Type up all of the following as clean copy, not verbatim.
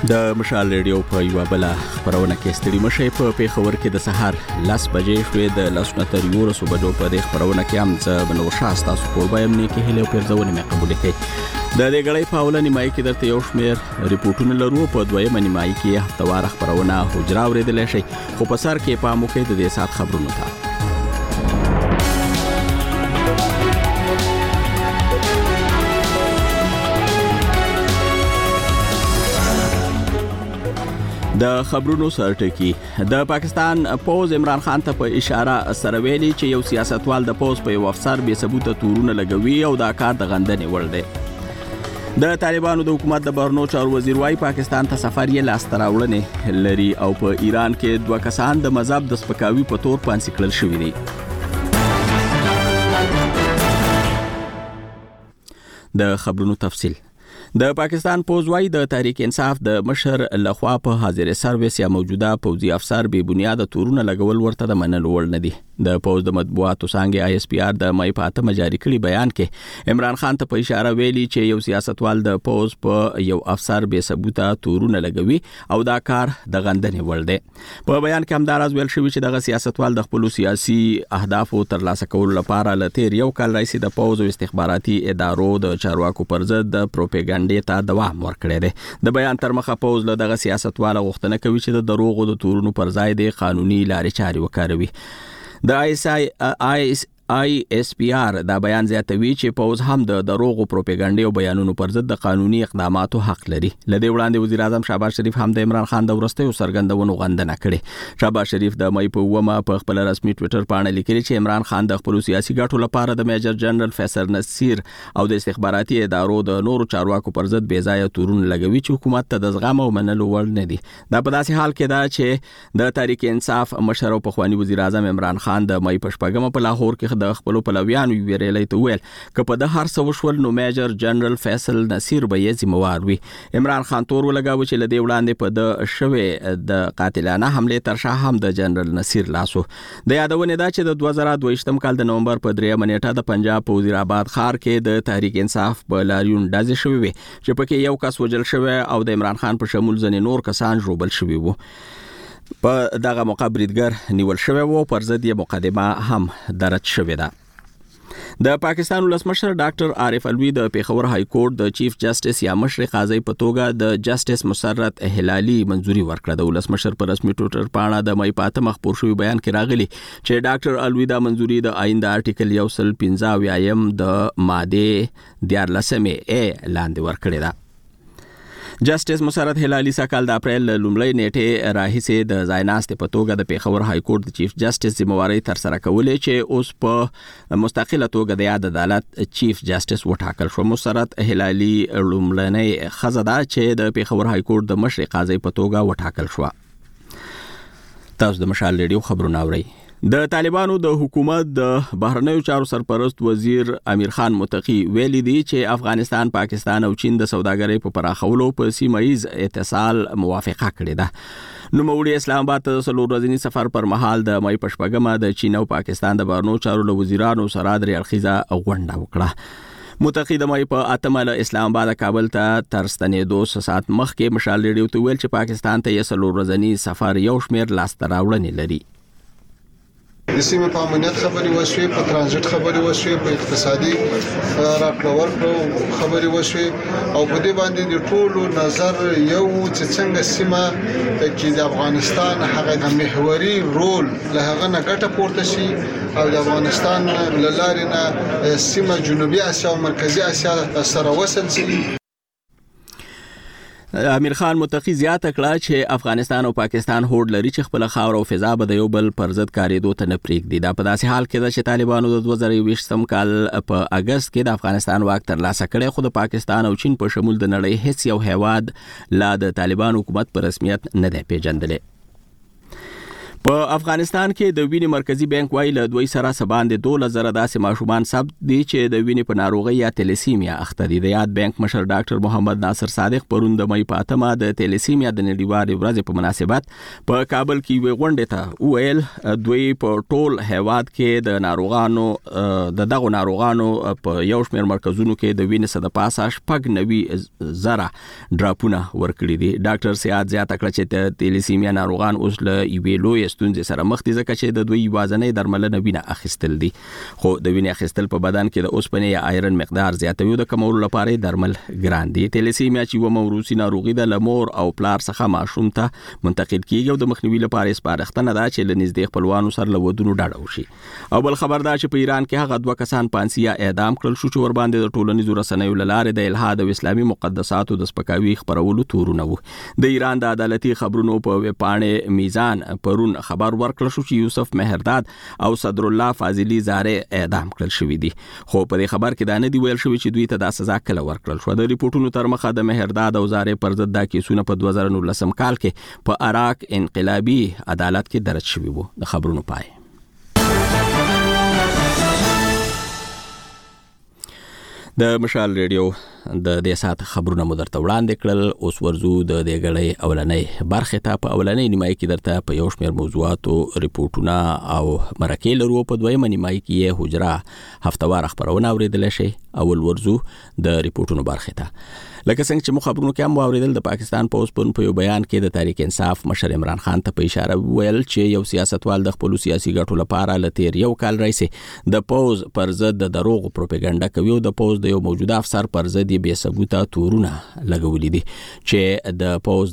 د مشال ریډیو په یو بل خبرونه کې ستړي مشه په پیښور کې د سحر 10 بجې شوې د لاسونه تر 11 بجو په دې خبرونه کې هم څه بنور شاسته سپوربایم نه کې هله پرځونه مې قبول کړي د دې غړې په اولنی مای کې درته یو شمیر ریپورتونه لرو په دویمه نیمای کې هفتوار خبرونه حجرا اوریدل شي خو په سر کې په موکې د دې سات خبرونه تا د خبرونو سرټکی د پاکستان پوز عمران خان ته په اشاره سره ویلي چې یو سیاستوال د پوز په یو افسر به ثبوت تورونه لګوي او دا کار د غندنې وړ دی د طالبانو د حکومت د بهرنیو چارو وزیر وايي پاکستان ته سفر یې لاستراوړنې لري او په ایران کې دوه کسان د مذهب د سپکاوي په تور پانسي کړل شوي دي د خبرونو تفصیل د پاکستان پوز وايي د تحریک انصاف د مشر لخوا په حاضر سرویس یا موجوده پوزي افسر به بنیاد تورونه لګول ورته د منلو وړ نه دي د پوز د مطبوعاتو څنګه آی اس پی آر د مې په اتمه جاری کړي بیان کې عمران خان ته په اشاره ویلي چې یو سیاستوال د پوز په یو افسر به ثبوته تورونه لګوي او دا کار د غندنې وړ دی په بیان کې همدارز ویل شوی چې دغه سیاستوال د خپل سیاسي اهدافو ترلاسه کولو لپاره لته یو کال رئیس د پوز او استخباراتي ادارو د چارواکو پر ضد د پروپاګاندا ته دوام ورکړی دی د بیان تر مخه پوز له دغه سیاستوال غوښتنه کوي چې د دروغو د تورونو پر ځای د قانوني لارې چارې وکاروي د آی اس پی آر دا بیان زیاتوي چې پوز هم د دروغو پروپاګاندا او بیانونو پر ضد د قانوني اقداماتو حق لري لدې وړاندې وزیر اعظم شهباز شریف هم د عمران خان د ورستیو سرګندونو غندنه کړې شهباز شریف د مې په ومه په خپل رسمي ټوئیټر باندې لیکلي چې عمران خان د خپل سیاسي ګټو لپاره د میجر جنرال فیصل نصیر او د استخباراتي ادارو د نورو چارواکو پر ضد بې ځایه تورونه لګوي چې حکومت ته د زغم او منلو وړ نه دي دا په داسې حال کې دا چې د تحریک انصاف مشر او پخوانی وزیر اعظم عمران خان د مې په شپږمه په لاهور کې د خپل پلویانو ویریلای ته ویل که په د هر څه وشول نو میجر جنرال فیصل نصیر به یې ذمہوار وي عمران خان تور ولګاوه چې لدې وړاندې په د شوه د قاتلانه حمله تر شا هم د جنرال نصیر لاسو د یادونه دا چې د 2022 کال د نومبر په 3 نیټه د پنجاب په وزیر آباد ښار کې د تحریک انصاف په لاریون ډزې شوې وي چې پکې یو کس وجل شوی او د عمران خان په شمول ځنې نور کسان ژوبل شوي وو په دغه موقع بریدګر نیول شوی وو پر ضد یې مقدمه هم درج شوې ده د پاکستان ولسمشر ډاکټر عارف الوی د پیښور های کورټ د چیف جسټس یا مشر قاضي په توګه د جسټس مسرت هلالي منځوري ورکړه د ولسمشر پر رسمي ټوئیټر باندې د مې پاته مخبور شوی بیان کې راغلی چې ډاکټر الوی د منځوري د آئین د آرټیکل 115 د ماده 14 ا لاندې ورکړه ده جسټس مسرت هلالي سکهال د اپریل لومړۍ نیټه راهیسه د ځایناست په توګه د پیښور های کورټ د چیف جسټس ذمہواری تر سره کولې چې اوس په مستقله توګه د عدالت چیف جسټس وټاکل شو مسرت هلالي لومړنۍ خزاده چې د پیښور های کورټ د مشر قاضي په توګه وټاکل شو تاسو د مشال ریډیو خبرونه اورئ د طالبانو د حکومت د بهرنیو چارو سرپرست وزیر امیر خان متقی ویلي دی چې افغانستان پاکستان او چین د سوداګرۍ په پراخولو په سیمایي اتصال موافقه کړې ده نوموړي اسلام آباد ته څلور ورځنی سفر پر مهال د مې په شپږمه د چین او پاکستان د بهرنیو چارو له وزیرانو سره د اړخیزه غونډه وکړه متقی د مې په اتمه له اسلام آباد کابل ته تر ستنېدو ساعت مخکې مشال ریډیو ته ویل چې پاکستان ته یې څلور ورځنی سفر یو شمیر لاسته راوړنې لري د سیمې په امنیت خبرې وشوي په ترانزیت خبرې وشوي په اقتصادي راکړه ورکړه خبرې وشوي او په دې باندې د ټولو نظر یو چې څنګه سیمه کې د افغانستان هغه محوري رول له هغه نه ګټه پورته شي او د افغانستان له لارې نه سیمه جنوبي اسیا او مرکزي اسیا سره وصل شي امیر خان متقی زیاته کړه چې افغانستان او پاکستان هوډ لري چې خپل خاور او فضا به د یو بل پر ضد کاریدو ته نه پرېږدي دا په داسې حال کې ده چې طالبانو د 2020 کال په اگست کې د افغانستان واک ترلاسه کړی خو د پاکستان او چین په شمول د نړۍ هیڅ یو هیواد لا د طالبان حکومت په رسمیت نه دی پیژندلی په افغانستان کې د وینې مرکزی بانک وایي له دوی سره سباندې 12,000 داسې ماشومان ثبت دي چې د وینې په ناروغي یا تلیسیمیا اخته دي. د یاد بانک مشر ډاکټر محمد ناصر صادق پرون د مې په 8مه د تلیسیمیا د نړیوالې ورځې په مناسبت په کابل کې وی غونډه ته ویل دوی په ټول هیواد کې د ناروغانو د دغه ناروغانو په یو شمېر مرکزونو کې د وینې صد پاسه شپږ 90,000 ډراپونه ورکړي دي. ډاکټر سیاد زیاته کړه چې د تلیسیمیا ناروغان اوس له یوې لوی ستونزې سره مخ دي ځکه چې د دوی وازنې درملنه وینه اخیستل دي. خو د وینې اخیستل په بدن کې د اوسپنې یا آیرن مقدار زیاتوي او د کمولو لپاره درمل ګران دي. تلیسیمیا چې و موروثي ناروغي ده له مور او پلار څخه ماشوم ته منتقل کیږي او د مخنیوي لپاره سپارښتنه ده چې له نږدې خپلوانو سره له ودونو ډډه وشي. او بل خبر ده چې په ایران کې هغه 2 کسان پانسي یا اعدام کړل شو چې ور باندې د ټولنیزو رسنیو لاره د الحاد او اسلامي مقدساتو د سپکاوي خبرولو تورونه وو. د ایران د عدالتي خبرونو په وپاڼې میزان پرون خبر ورکړل شو چې یوسف مهرداد او صدر الله فاضلی زاره اعدام کړل شوی دي. خو په دې خبر کې دا نه دی ویل شوی چې دوی ته د سزا کله ورکړل شو. د ریپورتونو تر مخه د مهرداد او زاره پر ضد د کیسونه په 2019 کال کې په عراق انقلابی عدالت کې درج شوی وو. د خبرونو پای د مشال ریډیو د دې سات خبرونه مدرته وړاندې کړل. اوس ورزو د دې غړې اولنۍ برخه ته په اولنۍ نیمای کې درته په یو شمېر موضوعاتو ریپورتونه او مرکې لرو. په دویمه نیمای کې حجره هفتوار خبرونه اوریدل شي. اول ورزو د ریپورتونو برخه ته لکه څنګه چې مو خبرونو کې هم اوریدل د پاکستان پوز په یو بیان کې د تحریک انصاف مشر عمران خان ته په اشاره ویل چې یو سیاستوال د خپل سیاسي ګټو لپاره لتیر یو کال راځي د پوز پر ضد د دروغ پروپاګاندا کوي او د پوز د یو موجوده افسر پر ضد بے ثبوته تورونه لګولې دي چې د پوز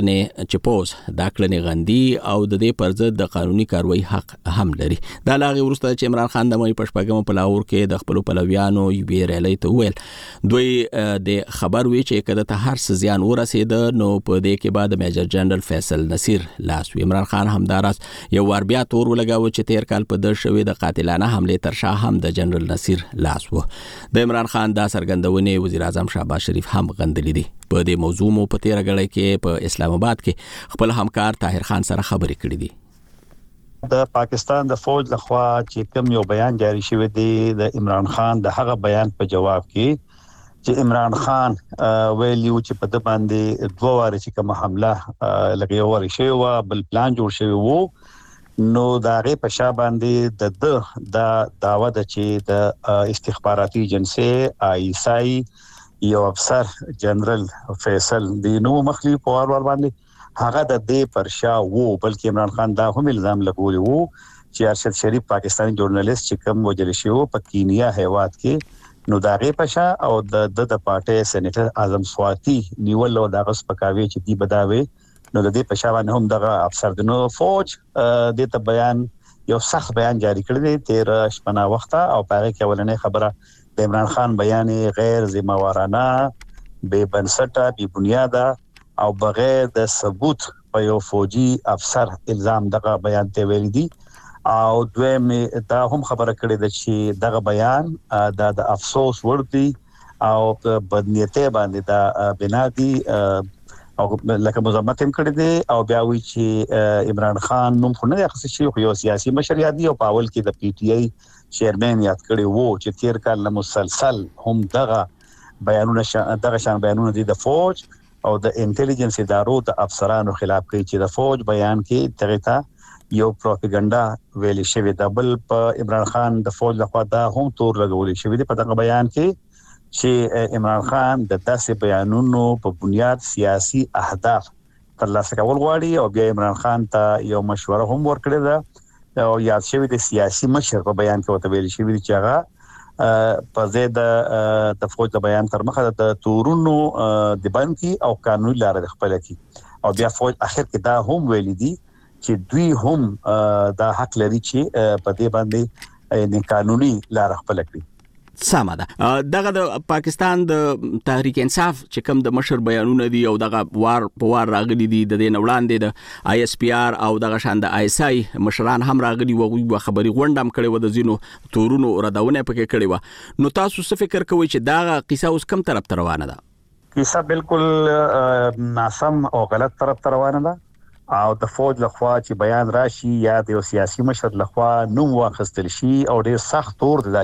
داکړنې غندي او د دې پر ضد د قانوني کاروایی حق هم لري. دا لاغي ورسته چې عمران خان د مې پښپګم په لاهور کې د خپل پلویانو یې ریلی ته ویل دوی د خبر وی چې کده ته هر څه زیان ورسید نو په دې کې بعد میجر جنرال فیصل نصیر لاس وی. عمران خان همداراس یو ور بیا تور ولګاو چې 13 کال په د شوې د قاتلانه حمله تر شاه هم د جنرال نصیر لاس و. د عمران خان دا سرګندونه وزیر اعظم شهباز شریف هم غندلې دي. په دې موضوع مو په 13 غړې کې په اسلام آباد کې خپل همکار طاهر خان سره خبرې کړې دي. د پاکستان د فوج لخوا چې کوم یو بیان جاری شوی دی د عمران خان د هغه بیان په جواب کې چې عمران خان ویلیو چې په د باندې 2 واره چې کوم حمله لګي وره شوی و بل پلان جوړ شوی وو نو دا غي په شا باندې د داوا د چې د استخباراتي ایجنسی آیسای یو افسر جنرال فیصل دی نو مخلی په ور باندې هغه د دې پر شا وو بلکې عمران خان دا هم الزام لګولي وو چې ارشد شریف پاکستانی ژورنالیست چې کوم وجل شو په کینیا هیواد کې نو دا غي پشا او د پارټي سېنیټر اعظم سواتی نیول او دغه سپکاوي چې دی بداوي نو د دې پشا باندې هم دغه افسر د نو فوج د ته بیان یو سخت بیان جاری کړی دی 13 شپه وخت او پاره کې ولنې خبره د عمران خان بیان غیر ذمہوارانه بے بنسټه بے بنیاده او بغیر د ثبوت په یو فوجي افسر الزام دغه بیان ته ویل دي. او دویم دا هم خبره کړې ده چې دغه بیان د افسوس ورته او بدنیته باندې دا بنا دي او لکه مزمت هم کړی دی او بیا وی چې عمران خان نوم خو نه اخیستل شي خو یو سیاسي مشر یادي او پاول کې د پی ټی آی چیرمن یاد کړی وو چې 13 کال مسلسل هم دغه شان بیانونه دي د فوج او د انټيليجنس ادارو د افسرانو خلاف کوي چې د فوج بیان کې تغیتا یو پروپاګاندا ویل شوی د بل په عمران خان د فوج لخوا دا هم تور لګول شوی دی په دغه بیان کې چې عمران خان د داسې بیانونو په بنیاد سیاسي اهداف ترلاسه کول غواړي او بیا عمران خان ته یو مشوره هم ورکړه ده او یاد شوی د سیاسي مشر په بیان کې وته ویل شوی دی چې هغه په زید د فوج د بیان تر مخه د تورونو د بانکي او قانوني لارې خپل کی او بیا فوج اخر کې دا هم ویل دي چې دوی هم دا حق لري چې په دې باندې قانوني لار خپل کړي. سمه ده. دغه د پاکستان د تحریک انصاف چې کوم د مشر بیانونه دي او دغه وار راغلي دي د دې وړاندې د آی اس پی آر او دغه شان د آی اس آی مشران هم راغلي وو خبري غونډم کړي و د زینو تورونو رداونه پکې کړي و نو تاسو څه فکر کوئ چې دغه قصه اوس کوم طرف روانه ده؟ قصه بالکل ناسم او غلط طرف روانه ده او د فوج لخوا چې بیان راشي یا د سیاسي مشر لخوا نوم واخستل شي او ډیر سخت تور د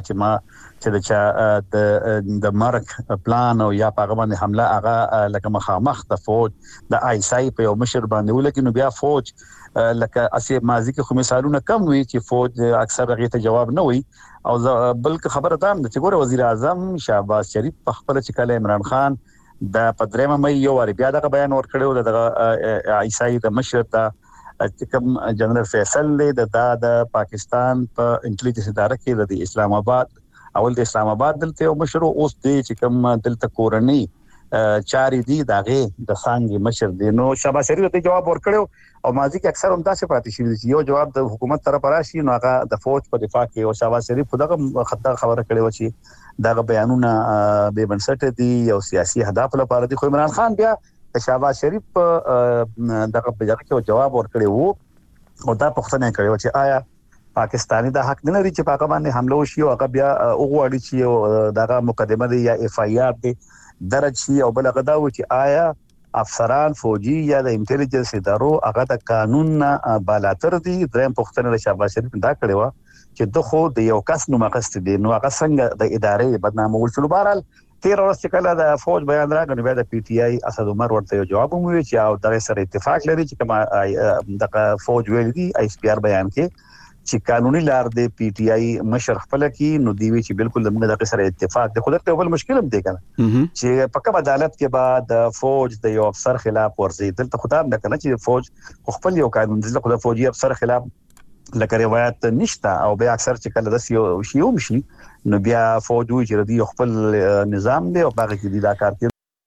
د مرګ پلان او یا په باندې حمله هغه لکه مخامخ د فوج د آیسای په یو مشر باندې ولکه نو بیا فوج لکه اسی ماضی کې خو مثالونه کم وي چې فوج اکثر هغه ته جواب نه وي او بلکې خبره ده چې ګوره وزیر اعظم شهباز شریف په خپل چې کله عمران خان د 15 مې یو واری بیا د بیان ورکړو د عیسائی د مشر د کوم جنرال فیصل د پاکستان په انټيليجنس اداره کې د اسلام آباد اول د اسلام آباد دلته مشر اوس د چې کوم دلته کورنۍ چاري دي دغه د څنګه مشر دی نو شهباز شریف ته جواب ورکړو او ماضي کې اکثر هم تاسو پاتې شي چې یو جواب د حکومت طرف راشي نو هغه د فوج په دفاع کې او شهباز شریف خدغه خطر خبره کړې و چې دغه بیانونه به بنسټ دي او سیاسي اهداف لپاره دي خو عمران خان بیا شهباز شریف دغه بجره کې جواب ورکړي وو او دا پوښتنه کړې و چې آیا پاکستاني د حق نه لري چې پاک باندې حمله وشي او هغه بیا وګوري چې دغه مقدمه دی یا اف آی آر دی درج شي او بل غدا و چې آیا افسران فوجي یا د انټيليجنس ادارو هغه د قانون بالاتر دي دریم پوښتنه د شهباز شریف دا کړې و چې د خو د یو کس نوم غست دي نو هغه څنګه د ادارې بدنامه ولچلو بهرال 13 ورځې کله د فوج بیان راغلی بیا د پی ټی آی اسد عمر ورته جواب وموي چې او دغه سره اتفاق لري چې کما د فوج ویل دي ایس پی آر بیان کې چې قانوني لار د پی ټی آی مشر خپل کې نو دی وی چې بالکل موږ د سره اتفاق د خودت په مشکل هم دی کنه چې په کوم عدالت کې بعد فوج د یو افسر خلاف ورزي دلته خدام نه کنه چې فوج خپل یو قانون د خدای فوجي افسر خلاف لکه روایت نشته او بیا اکثر چې کله د سیو شي نو بیا فوج وی چې دی خپل نظام دی او هغه کې دا کار کوي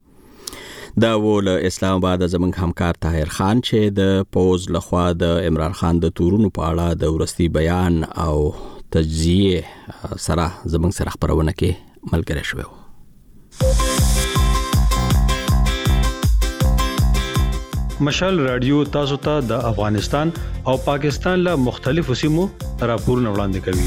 دا ول اسلام آباد زمنګ همکار طاهر خان چې د پوز لخوا د عمران خان د تورونو په اړه د ورستي بیان او تجزیه سره زمنګ سره خبرونه کې ملګری شوو. مشال رادیو تاسو ته د افغانستان او پاکستان له مختلفو سیمو راپورونه وړاندې کوي.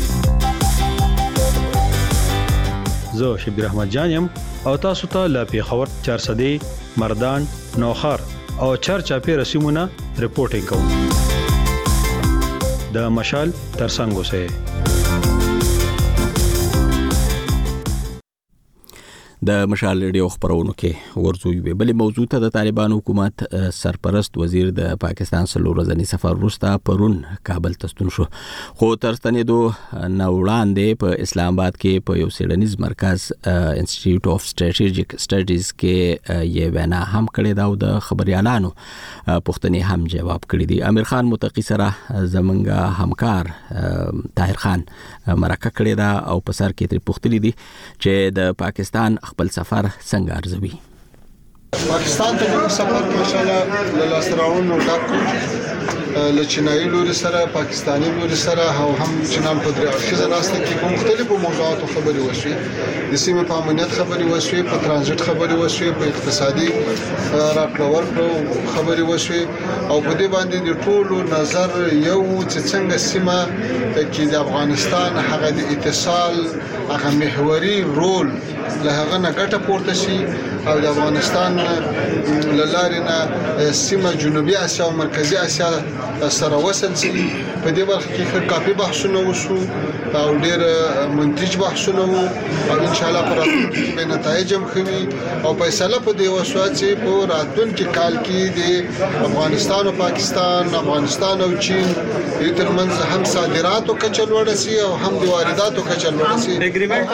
زه شبیر احمد جانم او تاسو ته له پیښور 400 مردان نوخر او چرچاپی رسمونه رپورټینګ کوم د مشال ترڅنګ اوسه. د مشال ریډیو خبرونو کې ورزوي به بلې موضوع ته د طالبان حکومت سرپرست وزیر د پاکستان سلور ورځنی سفر وروسته پرون کابل ته ستون شو خو ترستنېدو نوړاندې په اسلام آباد کې په یو سیډنیز مرکز انسټیټیوټ اف سټریټیجیک سټډیز کې یې وینا هم کړې دا او د خبريالانو پوښتنې هم جواب کړې دي. امیر خان متقی سره زمونږ همکار طاهر خان مرکه کړې دا او په سر کې تر پوښتنې دي چې د پاکستان خپل سفر څنګه ارزوي. پاکستان ته کوم سفر ماشاءالله له لاسراونو ډاکو له چینایي لوري سره پاکستاني لوري سره او هم چینان په درې اړخیزه ناسته کې په مختلفو موضوعاتو خبرې وشوي د سیمې په امنیت خبرې وشوي په ترانزیت خبرې وشوي په اقتصادي راکړه ورکړه خبرې وشوي او په دې باندې د ټولو نظر یو چې څنګه سیمه کې د افغانستان هغه د اتصال هغه محوري رول له هغه نه ګټه پورته شي او د افغانستان لارې نه سیمه جنوبي اسیا او مرکزي اسیا سره وصل شي. په دې برخه کې کافي بحثونه وشو او ډېر منتج بحثونه وو او ان شاء الله پر راتلونکي کې به نتایج هم خوي او فیصله په دې وشو چې په راتلونکي کال کې د افغانستان او پاکستان افغانستان او چین د ترمنځ هم صادراتو کچه لوړه شي او هم د وارداتو کچه لوړه شي. اګریمنت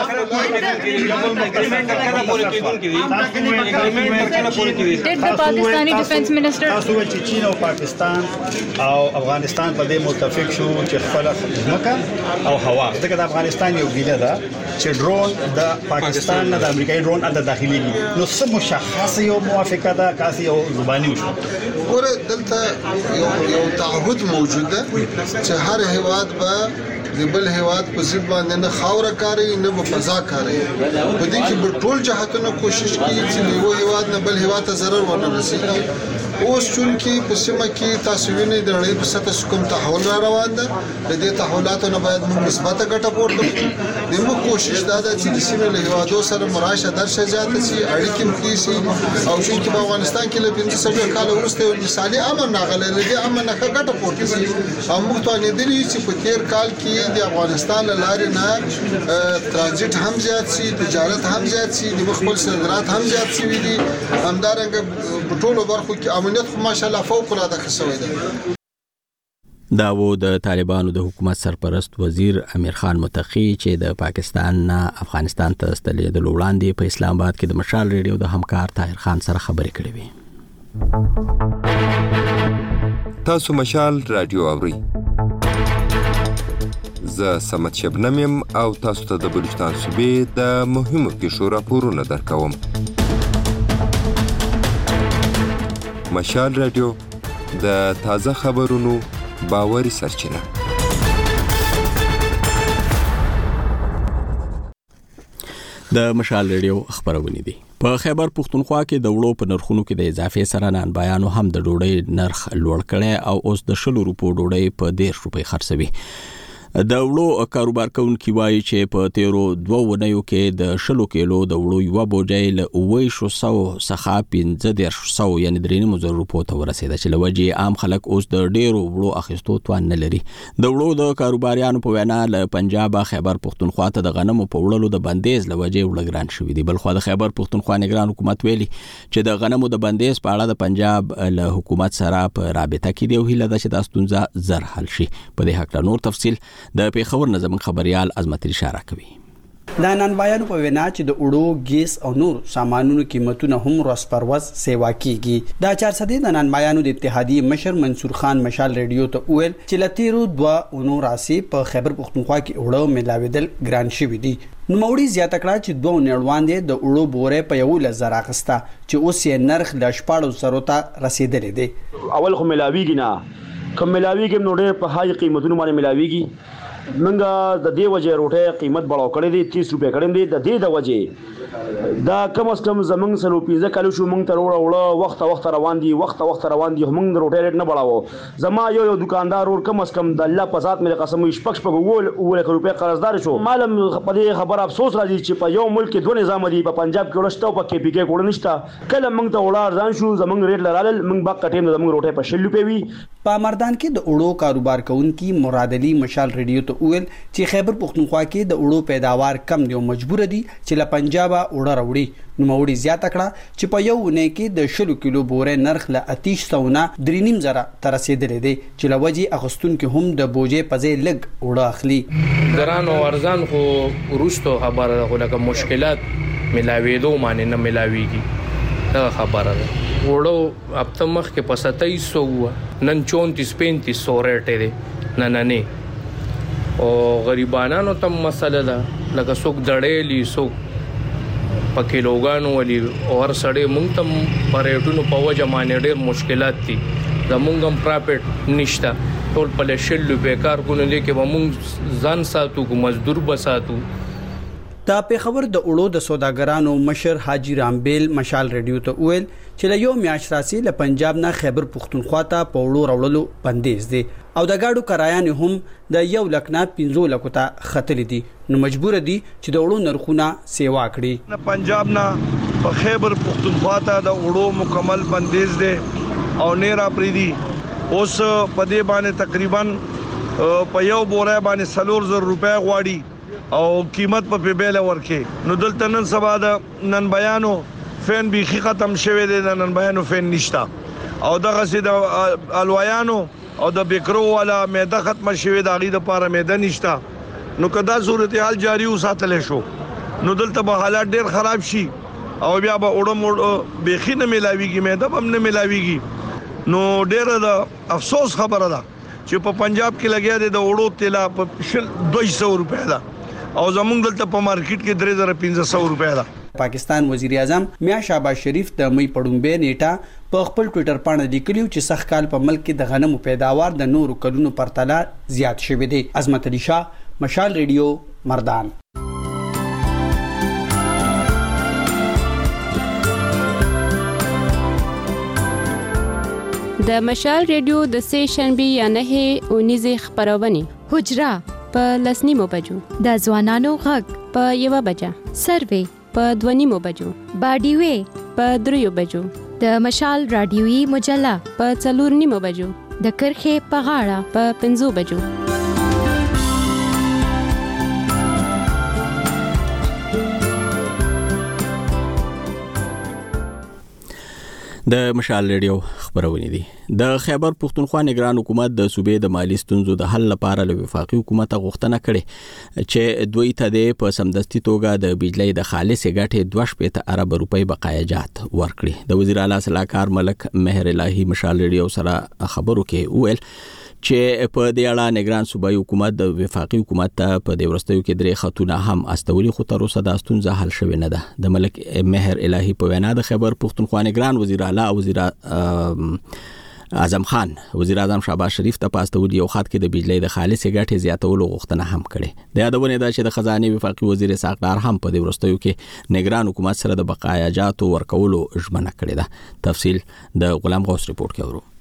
کله پوره کیدونکې دي. Did the Pakistani defense minister تاسو چې چین او پاکستان او افغانستان په دې متفق شو چې خپل ځمکه او هوا دغه د افغانستان یو ګیله ده چې ډرون د پاکستان نه د امریکایي ډرون اته داخلي نو څه مشخص یو موافقه ده کاسي یو زبانی وشو. ګوره دلته یو تعهد موجود ده چې هر هیواد به د بل هیواد په ضد باندې نه خاوره کاری نه په فضا کاری په دې کې ټول جهاتونه کوشش کوي چې یو هیواد نه بل هیواد ته ضرر ونه رسیږي اوس چون کې په سیمه کې تاسو وینئ د نړۍ په سطح کوم تحول را روان ده د دې تحولاتو نه باید موږ مثبته ګټه پورته کړو د موږ کوشش دا ده چې د سیمې له هیوادو سره مراشه درشه زیاته شي اړیکې مخکې شي او چې په افغانستان کې له 1500 کال وروسته یو مثالي امن راغلی دی امن نه ګټه پورته شي او موږ ته ندري چې په تیر کال کې د افغانستان لارې نه ترانزیت هم زیات شي تجارت هم زیات شي د خپل صادرات هم زیات شي دي همدارنګه په ټولو برخو کې امنیت خو ماشاءالله فوق العاده ښه شوی دی. دا و د طالبانو د حکومت سرپرست وزیر امیر خان متقی چې د پاکستان نه افغانستان ته ستنېدل وړاندې په اسلام آباد کې د مشال ریډیو د همکار طاهر خان سره خبرې کړې وې. تاسو مشال رادیو اورئ. زه سمت شبنم یم او تاسو ته د بلوچستان صوبې د مهمو پیښو راپورونه درکوم. مشال رادیو د تازه خبرونو باوري سرچینه. د مشال ریډیو خبرونه دي. په خیبر پختونخوا کې د وړو په نرخونو کې د اضافه سره نن بیانو هم د ډوډۍ نرخ لوړ کړي او اوس د 100 روپو ډوډۍ په 10 روپۍ خرڅوي. د وړو کاروبار کوونکي وایي چې په تیرو 2 ونیو کې د 100 کیلو د وړو یو بوجای له 900 څخه 1500 یعنی 3.5 روپو ته ورسېده چې لوجه عام خلک اوس د ډیرو وړو اخیستو توان نه لري. د وړو د کاروباریانو په وینا له پنجاب خیبر پختونخوا ته د غنمو په وړلو د بندیز لوجه وړګران شوې دي. بلخو د خیبر پختونخوا نگران حکومت ویلي چې د غنمو د بندیز په اړه د پنجاب له حکومت سره په رابطه کې دی او هیله ده چې د ستونزه زر حل شي. په دې حق نور تفصیل د پیښور نظم خبريال عظمت اشاره کوي. دا نن بیان په وینا چې د اوړو ګیس او نور سامانونو قیمتونه هم روز پر ورځ سیوا کیږي. دا 400 د نن بیانو د اتحادیې مشر منصور خان مشال ریډیو ته ویل چې لتیرو 2 اونو راسي په خیبر پختونخوا کې اوړو ملاویدل ګران شوی دي. نو موړي زیاته کړه چې 2 نړوان دي د اوړو بوره په یو لزر اخسته چې اوس یې نرخ د 1400 ته رسیدلې دي. اول خو ملاویږي نه کوم ملاویږي نو ډېر په هاي قیمتونو باندې ملاویږي. منګه د دې وجه روټه قیمت بڑاو کړی دی 30 روپے کړی دی د دې د وجه دا کم از کم زمنګ سلو پیزه کلو شو مونږ تر وړه وخت روان دي وخت روان دي مونږ د روټه ریټ نه بڑاو. زما یو دکاندار ور کم از کم د الله په ذات مې قسم شپږ ول روپے قرضدار شو. معلوم په دې خبر افسوس راځي چې په یو ملک کې 2 نظام دي په پنجاب کې ورشته او په کې پی کې کوړ نشته. کله مونږ ته وړار ځان شو زمنګ ریټ لرال مونږ با کټیم زمنګ روټه په 60 روپے وی. په مردان کې د اوړو کاروبار کوونکی مراد علي مشال ریډیو ته ویل چې خیبر پختونخوا کې د اوړو پیداوار کم دی او مجبور دي چې له پنجاب اوړه راوړي. نو موړي زیاته کړه چې په یو ونه کې د 100 کیلو بوره نرخ له 3.5 نه 3.5 تر رسیدلې دی چې لوجي اغستون کې هم د بوجې پځې لګ اوړه اخلي. ګران او ارزان خو ورستو خبره غوډه مشکلات ملاويدو معنی نه ملاويږي دا خبره ده. وړو هفته مخ کې په 2700 نن 34-3500 ریټ دی نه او غریبانو ته مسله ده لکه څوک دړېلی څوک په کیلوګانو ولي اور سړې مونږ ته پریټونو په وجه باندې ډېر مشکلات دي. زمونږ هم پراپټ نشته ټول په لشل بیکار کونه لیکي مونږ ځان ساتو کو مزدور بساتو. دا پیښور د اوړو د سوداګرانو مشر حاجی رامبیل مشال ریډیو ته ویل چې له یو میاشت راسي له پنجاب نه خیبر پختونخوا ته په اوړو راوړلو بندیز دي او د گاډو کرایان هم د 1 لک نه 15 لک ته خطلې دي. نو مجبور دي چې د اوړو نرخونه سیوا کړي. پنجاب نه په خیبر پختونخوا ته د اوړو مکمل بندیز دي او نه را پریدي. اوس په دې باندې تقریبا په یو بوره باندې 4000 روپے غواړي او قیمت په بیل ورکه. نو دلته نن سبا د نن بیانو فین بيخي ختم شوه دي نن بیانو فین نشتا او دغه سي د الویانو او د بیکرو والا معده ختم شوه د غي د پاره معده نشتا. نو کدا صورتحال جاری وساتل شو نو دلته به حالات ډیر خراب شي او بیا به وړو بيخي نه ملاويږي معده هم نه ملاويږي. نو ډیر د افسوس خبره ده چې په پنجاب کې لګیا دي د وړو تیلا په 200 روپے ده او زمونږ دلته په مارکیټ کې 3500 روپے ده. پاکستان وزیر اعظم میاں شهباز شریف د مې پړومبه نیټه په خپل ټوئیټر باندې لیکلیو چې سخت کال په ملک کې د غنمو پیداوار د نورو کلونو پرتله زیات شوی دی. عظمت علي شاه مشال ریډیو مردان. د مشال ریډیو د سه شنبه یا 9 خبرونه حجرا په 10:30 بجو، د ځوانانو غږ په 1 بجه، سروې په 2:30 بجو، باډیوي په 3 بجو، د مشال رادیوي مجله په 4:30 بجو، د کرخه په غاړه په 5 بجو. د مشال ریډیو خبرونه دي. د خیبر پختونخوا نگران حکومت د صوبې د مالی ستونزو د حل لپاره له وفاقي حکومت غوښتنه کړې چې دوی ته د په سمدستي توګه د بجلی د خالص ګټې 2.5 ارب روپۍ بقایجات ورکړي. د وزیر اعلی صلاحکار ملک مهر الهی مشال ریډیو سره خبرو کې ویل چې په دې اړه نگران صوبایي حکومت د وفاقي حکومت ته په دې ورستیو کې درې خطونه هم استولي، خو تر اوسه د ستونزه حل شوې نه ده. د ملک مهر الهی په وینا د خیبر پختونخوا نگران وزیر اعلی او وزیر اعظم خان وزیر اعظم شهباز شریف ته په استولي یو خط کې د بجلی د خالص ګټې زیاتولو غوښتنه هم کړې. د یادونه ده چې د خزانه وفاقي وزیر ساقدار هم په دې ورستیو کې نگران حکومت سره د بقایجاتو ورکولو ژمنه کړې ده. تفصیل د غلام غوث ریپورت کې اورو.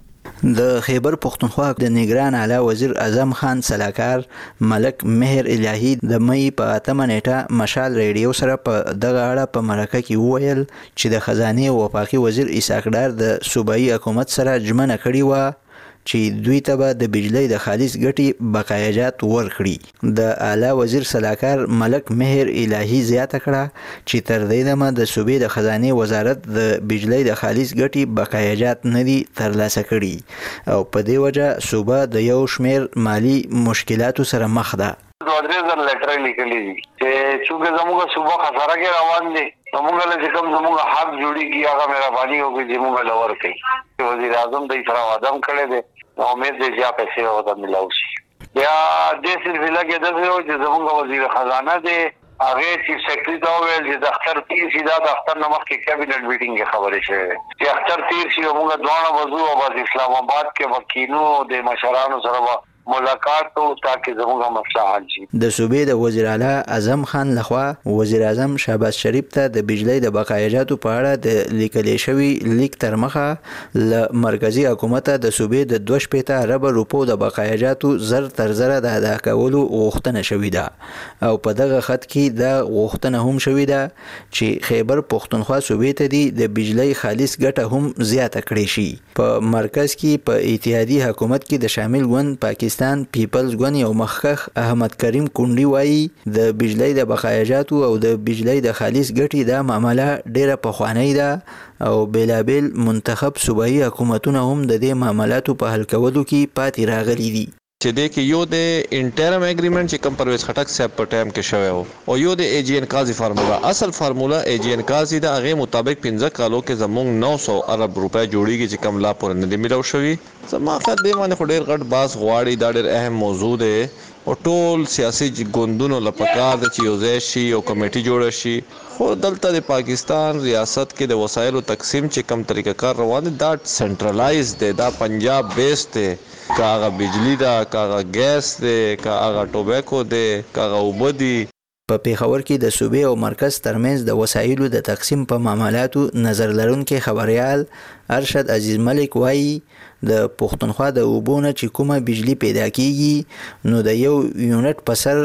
د خیبر پختونخوا د نگران اعلی وزیر اعظم خان صلاحکار ملک مهر الهی د مې په 8 نیټه مشال ریډیو سره په دغه اړه په مرکه کې وویل چې د خزانه وفاقي وزیر اسحاقدار د صوبایي حکومت سره ژمنه کړې و چې دوی ته به د بجلی د خالص ګټې بقایجات ورکړي. د اعلی وزیر صلاحکار ملک مهر الهی زیاته کړه چې تر دې دمه د صوبې د خزانه وزارت د بجلی د خالص ګټې بقایجات نه دي ترلاسه کړي او په دې وجه صوبه د یو شمیر مالی مشکلاتو سره مخ ده. دوه لیټر لیکلي دي چې څنګه زموږه صوبه خساره کې روان دي، زموږه له کوم زموږه حق جوړیږي هغه مهرباني وکړي چې موږ لور کوي. وزیر اعظم د سره وعده کړی دی، امید دی چې پیسې وته ملاوي شي. بیا د سلسله کې د زموږه وزیر خزانه دی هغه چې سیکرټری دا ویل چې د اختر تیر شي، دا د اختر نمخ کې کابینټ میټینګ کې خبرې شوې چې اختر تیر شي موږ دوه وضو او بس اسلام آباد کې وکینو د مشرانو سره ملاقات او تاکي زموږه مسله حل شي. د صوبې د وزیر اعلی اعظم خان لخوا وزیر اعظم شهباز شریف ته د بجلی د بقایجاتو په اړه د لیکل شوی لیک تر مخه ل مرکزی حکومت د صوبې د 2.5 ارب روپو د بقایجاتو زر تر زر د ادا کولو غوښتنه شوې ده او په دغه خط کې د غوښتنه هم شوې ده چې خیبر پختونخوا صوبې ته د بجلی خالص ګټه هم زیاته کړې شي. په مرکز کې په اتحادیه حکومت کې د شامل ګوند پاکستان پیپلز ګوند یو مخکخ احمد کریم کونډي وایي د بجلی د بقایجاتو او د بجلی د خالص ګټې د معاملې ډیره پخوانی ده او بیلابل منتخب صوبایي حکومتونه هم د دې معاملاتو په حل کولو کې پاتې راغلي دي. چې د کې یو د انټرم اګریمنت چې کم پرویز خټک صاحب په ټایم کې شوی او یو د ای جی ان قاضي فارمولا اصل فارمولا ای جی ان قاضي د هغه مطابق 15 کالو کې زموږ 900 ارب روپے جوړیږي چې کم لا پور نه دی ملو شوی. زما خاطر دې باندې خو ډیر غټ باس غواړي دا ډیر اهم موضوع دی او ټول سیاسي ګوندونو لپاره د چې یو ځای شي او کمیټي جوړ شي. خو دلته د پاکستان ریاست کې د وسایلو تقسیم چې کم طریقه کار روان دي دا سنټرلایز دی، دا پنجاب بیس دی، کاغه بجلی دا کاغه ګیس دی کاغه ټوبیکو دی کاغه وبدي. په پیښور کې د صوبې او مرکز ترمنځ د وسایلو د تقسیم په معاملاتو نظر لرونکي خبريال ارشد عزیز ملک وایي د پښتونخوا د اوبونه چې کومه بجلی پیدا کیږي نو د یو یونټ په سر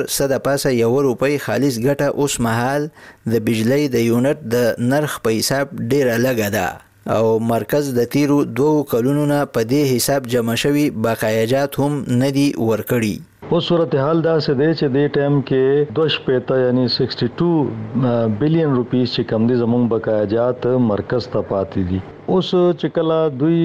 1.1 روپۍ خالص ګټه اوس مهال د بجلی د یونټ د نرخ په حساب ډیره لږه ده او مرکز د تیرو 2 کلونو نه په دې حساب جمع شوی بقایجات هم ندي ورکړي. او صورتحال دا سه دی چې د ټایم کې 2.5 یعنی 62 بلین روپیز چې کم دي زموږ بقایجات مرکز ته پاتې دي. اوس چې کله دوی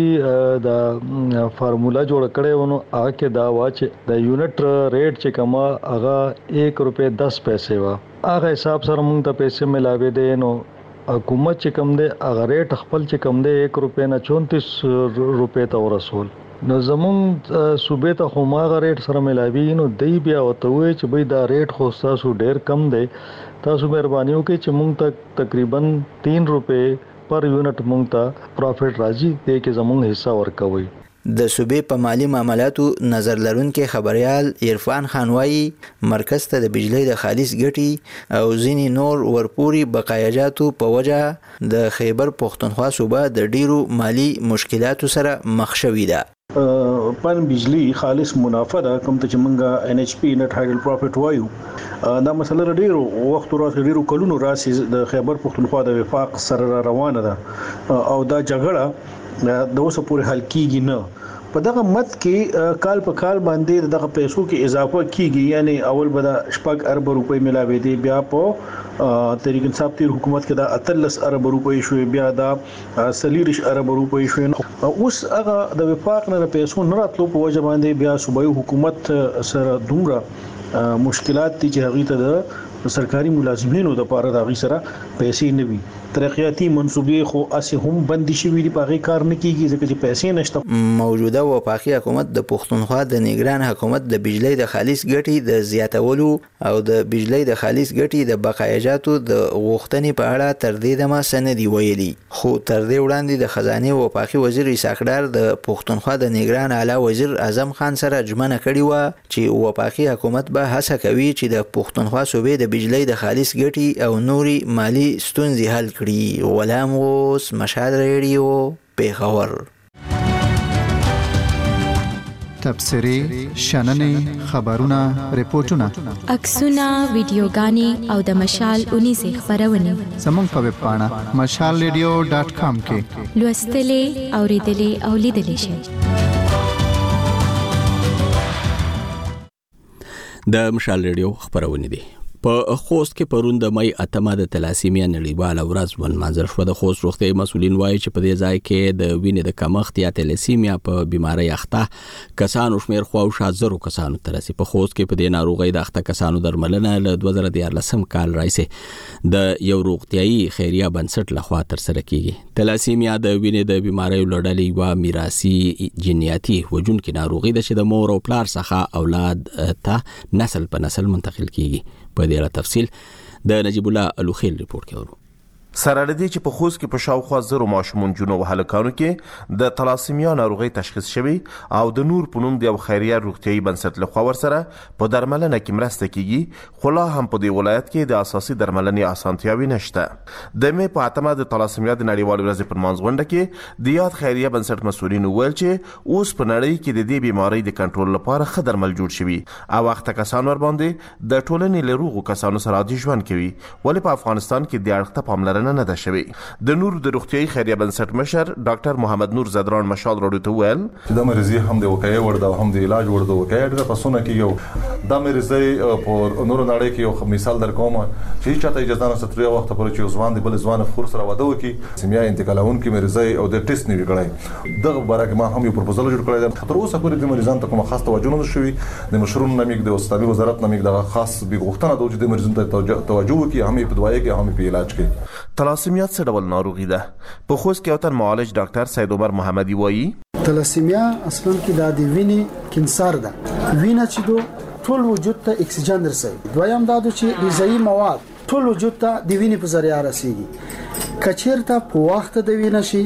د فارمولا جوړ کړي ونه هغه کې دا وا چې د یونټ ریټ چې کما هغه 1 روپے 10 پیسې وا هغه حساب سره موږ ته پیسې ملاوي دي نو حکومت چې کم دی هغه ریټ خپل چې کم دی 1 روپے نه 34 روپے ته ورسول نو زمون صوبې ته خو ماغه ریټ سره ملاوي نو دی بیا وته وي چې بای دا ریټ خو تاسو ډیر کم دی تاسو مهرباني وکړئ چې مونږ ته تقریبا 3 روپے پر یونټ مونږ ته پروفټ راځي دې کې زمون حصہ ورکوي. د صوبې په مالی معاملاتو نظر لرونکي خبريال عرفان خان وايي مرکز ته د بجلی د خالص ګټي او ځینی نور ورپوري بقایاجاتو په وجه د خیبر پښتونخوا صوبه د ډیرو مالی مشکلاتو سره مخ شوې ده. پن بجلی خالص منافع ده کوم ته چې مونږه NHP نت هایډل پروفټ وایو دا مسله ډیرو وخت راځي ډیرو کلونو راځي د خیبر پښتونخوا د وفاق سره روانه ده او دا جګړه د اوسه پورې حل کیږي نه. په دغه مت کې کال په کال باندې دغه پیسو کې اضافه کیږي یعنی اول به د 6 ارب روپۍ ملاوي دي بیا په تحریک انصاف تیر حکومت کې د 13 ارب روپۍ شوې بیا د 40 ارب روپۍ شوې اوس هغه د وفاق نه پیسو نه راتلو په وجه باندې بیا صوبایي حکومت سره دومره مشکلات دي چې هغه ته د سرکاري ملازمینو د پاره د غي سره پیسې نه وي. ترقیاتی منصوبې خو اسه هم بندي شوې دي په غي کار نه کیږي ځکه چې پیسې نشته. موجوده وفاقي حکومت د پښتونخوا د نگران حکومت د بجلی د خالص ګټي د زیاتولو او د بجلی د خالص ګټي د بقایاجاتو د غوښتنې په اړه تر دې دمه سندي ویلي خو تر دې وړاندې د خزانه وفاقي وزیر اسحاقدار د پښتونخوا د نگران اعلی وزیر اعظم خان سره جمعنه کړې و چې وفاقي حکومت به هڅه کوي چې د پښتونخوا صوبې د بجلی د خالص ګټي او نوري مالی ستونزې حل کړي. غلام غوث مشال ریډیو پیښور. تبصرې شننې خبرونه ریپورتونه عکسونه ویډیوګانې او د مشال 19 خبرونه زموږ په ویب پاڼه mashalradio.com کې لوستلې اوریدلې او لیدلې شئ. د مشال ریډیو خبرونه دي. په خوست کې پرون د مې اتمه د تلاسیمیا نړیواله ورځ ونمانځل شو. د خوست روغتي مسولین وایي چې په دې ځای کې د وینې د کمښت یا تلاسیمیا په بیماری اخته کسانو شمیر خو او شازرو کسانو ترسي. په خوست کې په دې ناروغي د اخته کسانو درملنه له 2014 کال راځي د یو روغتيایي خیریه بنسټ لخوا تر سره کیږي. تلاسیمیا د وینې د بیماری لړلې و میراثي جنیاتي وجونکي ناروغي ده چې د مور او پلار څخه اولاد ته نسل په نسل منتقل کیږي. په دې اړه تفصیل د نجیب الله الوخیل ریپورت کې ورو. سره لدی چې په خوست کې په شاوخوا زرو ماشومان جنو هلکانو کې د تلاسیمیا ناروغي تشخیص شوی او د نور پونوم د خیریه روغتيایي بنسټ له خوا ورسره په درملنه کې مرسته کیږي خو لا هم په دې ولایت کې د اساسي درملنې اسانتیاوي نشته. د مې په اتمه د تلاسیمیا د نړیوال ورځ پر منځغونډه کې د یاد خیریه بنسټ مسؤلین ویل چې اوس په نړۍ کې د دې بیماری د کنټرول لپاره ښه درمل جوړ شوي او وخت کسان ور باندې د ټولنې له روغو کسانو سره عادي ژوند کوي ولې په افغانستان کې د اړخته پاملرنه نه ده شوی. د نور د روغتيایي خیریه بنسټ مشر ډاکټر محمد نور زدران مشال راډیو ته ویل چې د مریضي هم د وقایع ورده هم د علاج ورده وقایع د پسونه کې یو د مریضي په نور نړۍ کې یو مثال درکوم چې چاته اجازه نه ستوري وخت پر چې ځوان دی بل ځوان خور سره واده وکي سیمیا انتقالون کې مریضي او د ټیسټ نیوي کړای دغه برابر ما هم یو پروپوزل جوړ کړی د تر اوسه پورې د مریضانو ته کوم خاص توجه نه شوی د مشرون نامې د استادي وزارت نامې د خاص به غوښتنه دوی د مریضانو ته توجه وکي هم په دوايي کې هم په علاج کې. تلاسیمیا څه ډول ناروغي ده؟ په خوست کې اوتن معالج ډاکټر سید عمر محمدي وایي تلاسیمیا اصلا کې د وینې کینسر ده. وینه چې دو ټول وجود ته اکسیجن رسوي. دویم دا چې غذایی مواد ټول وجود ته د وینې په ذریعہ رسیږي. کچیرته په وخت د وینې شي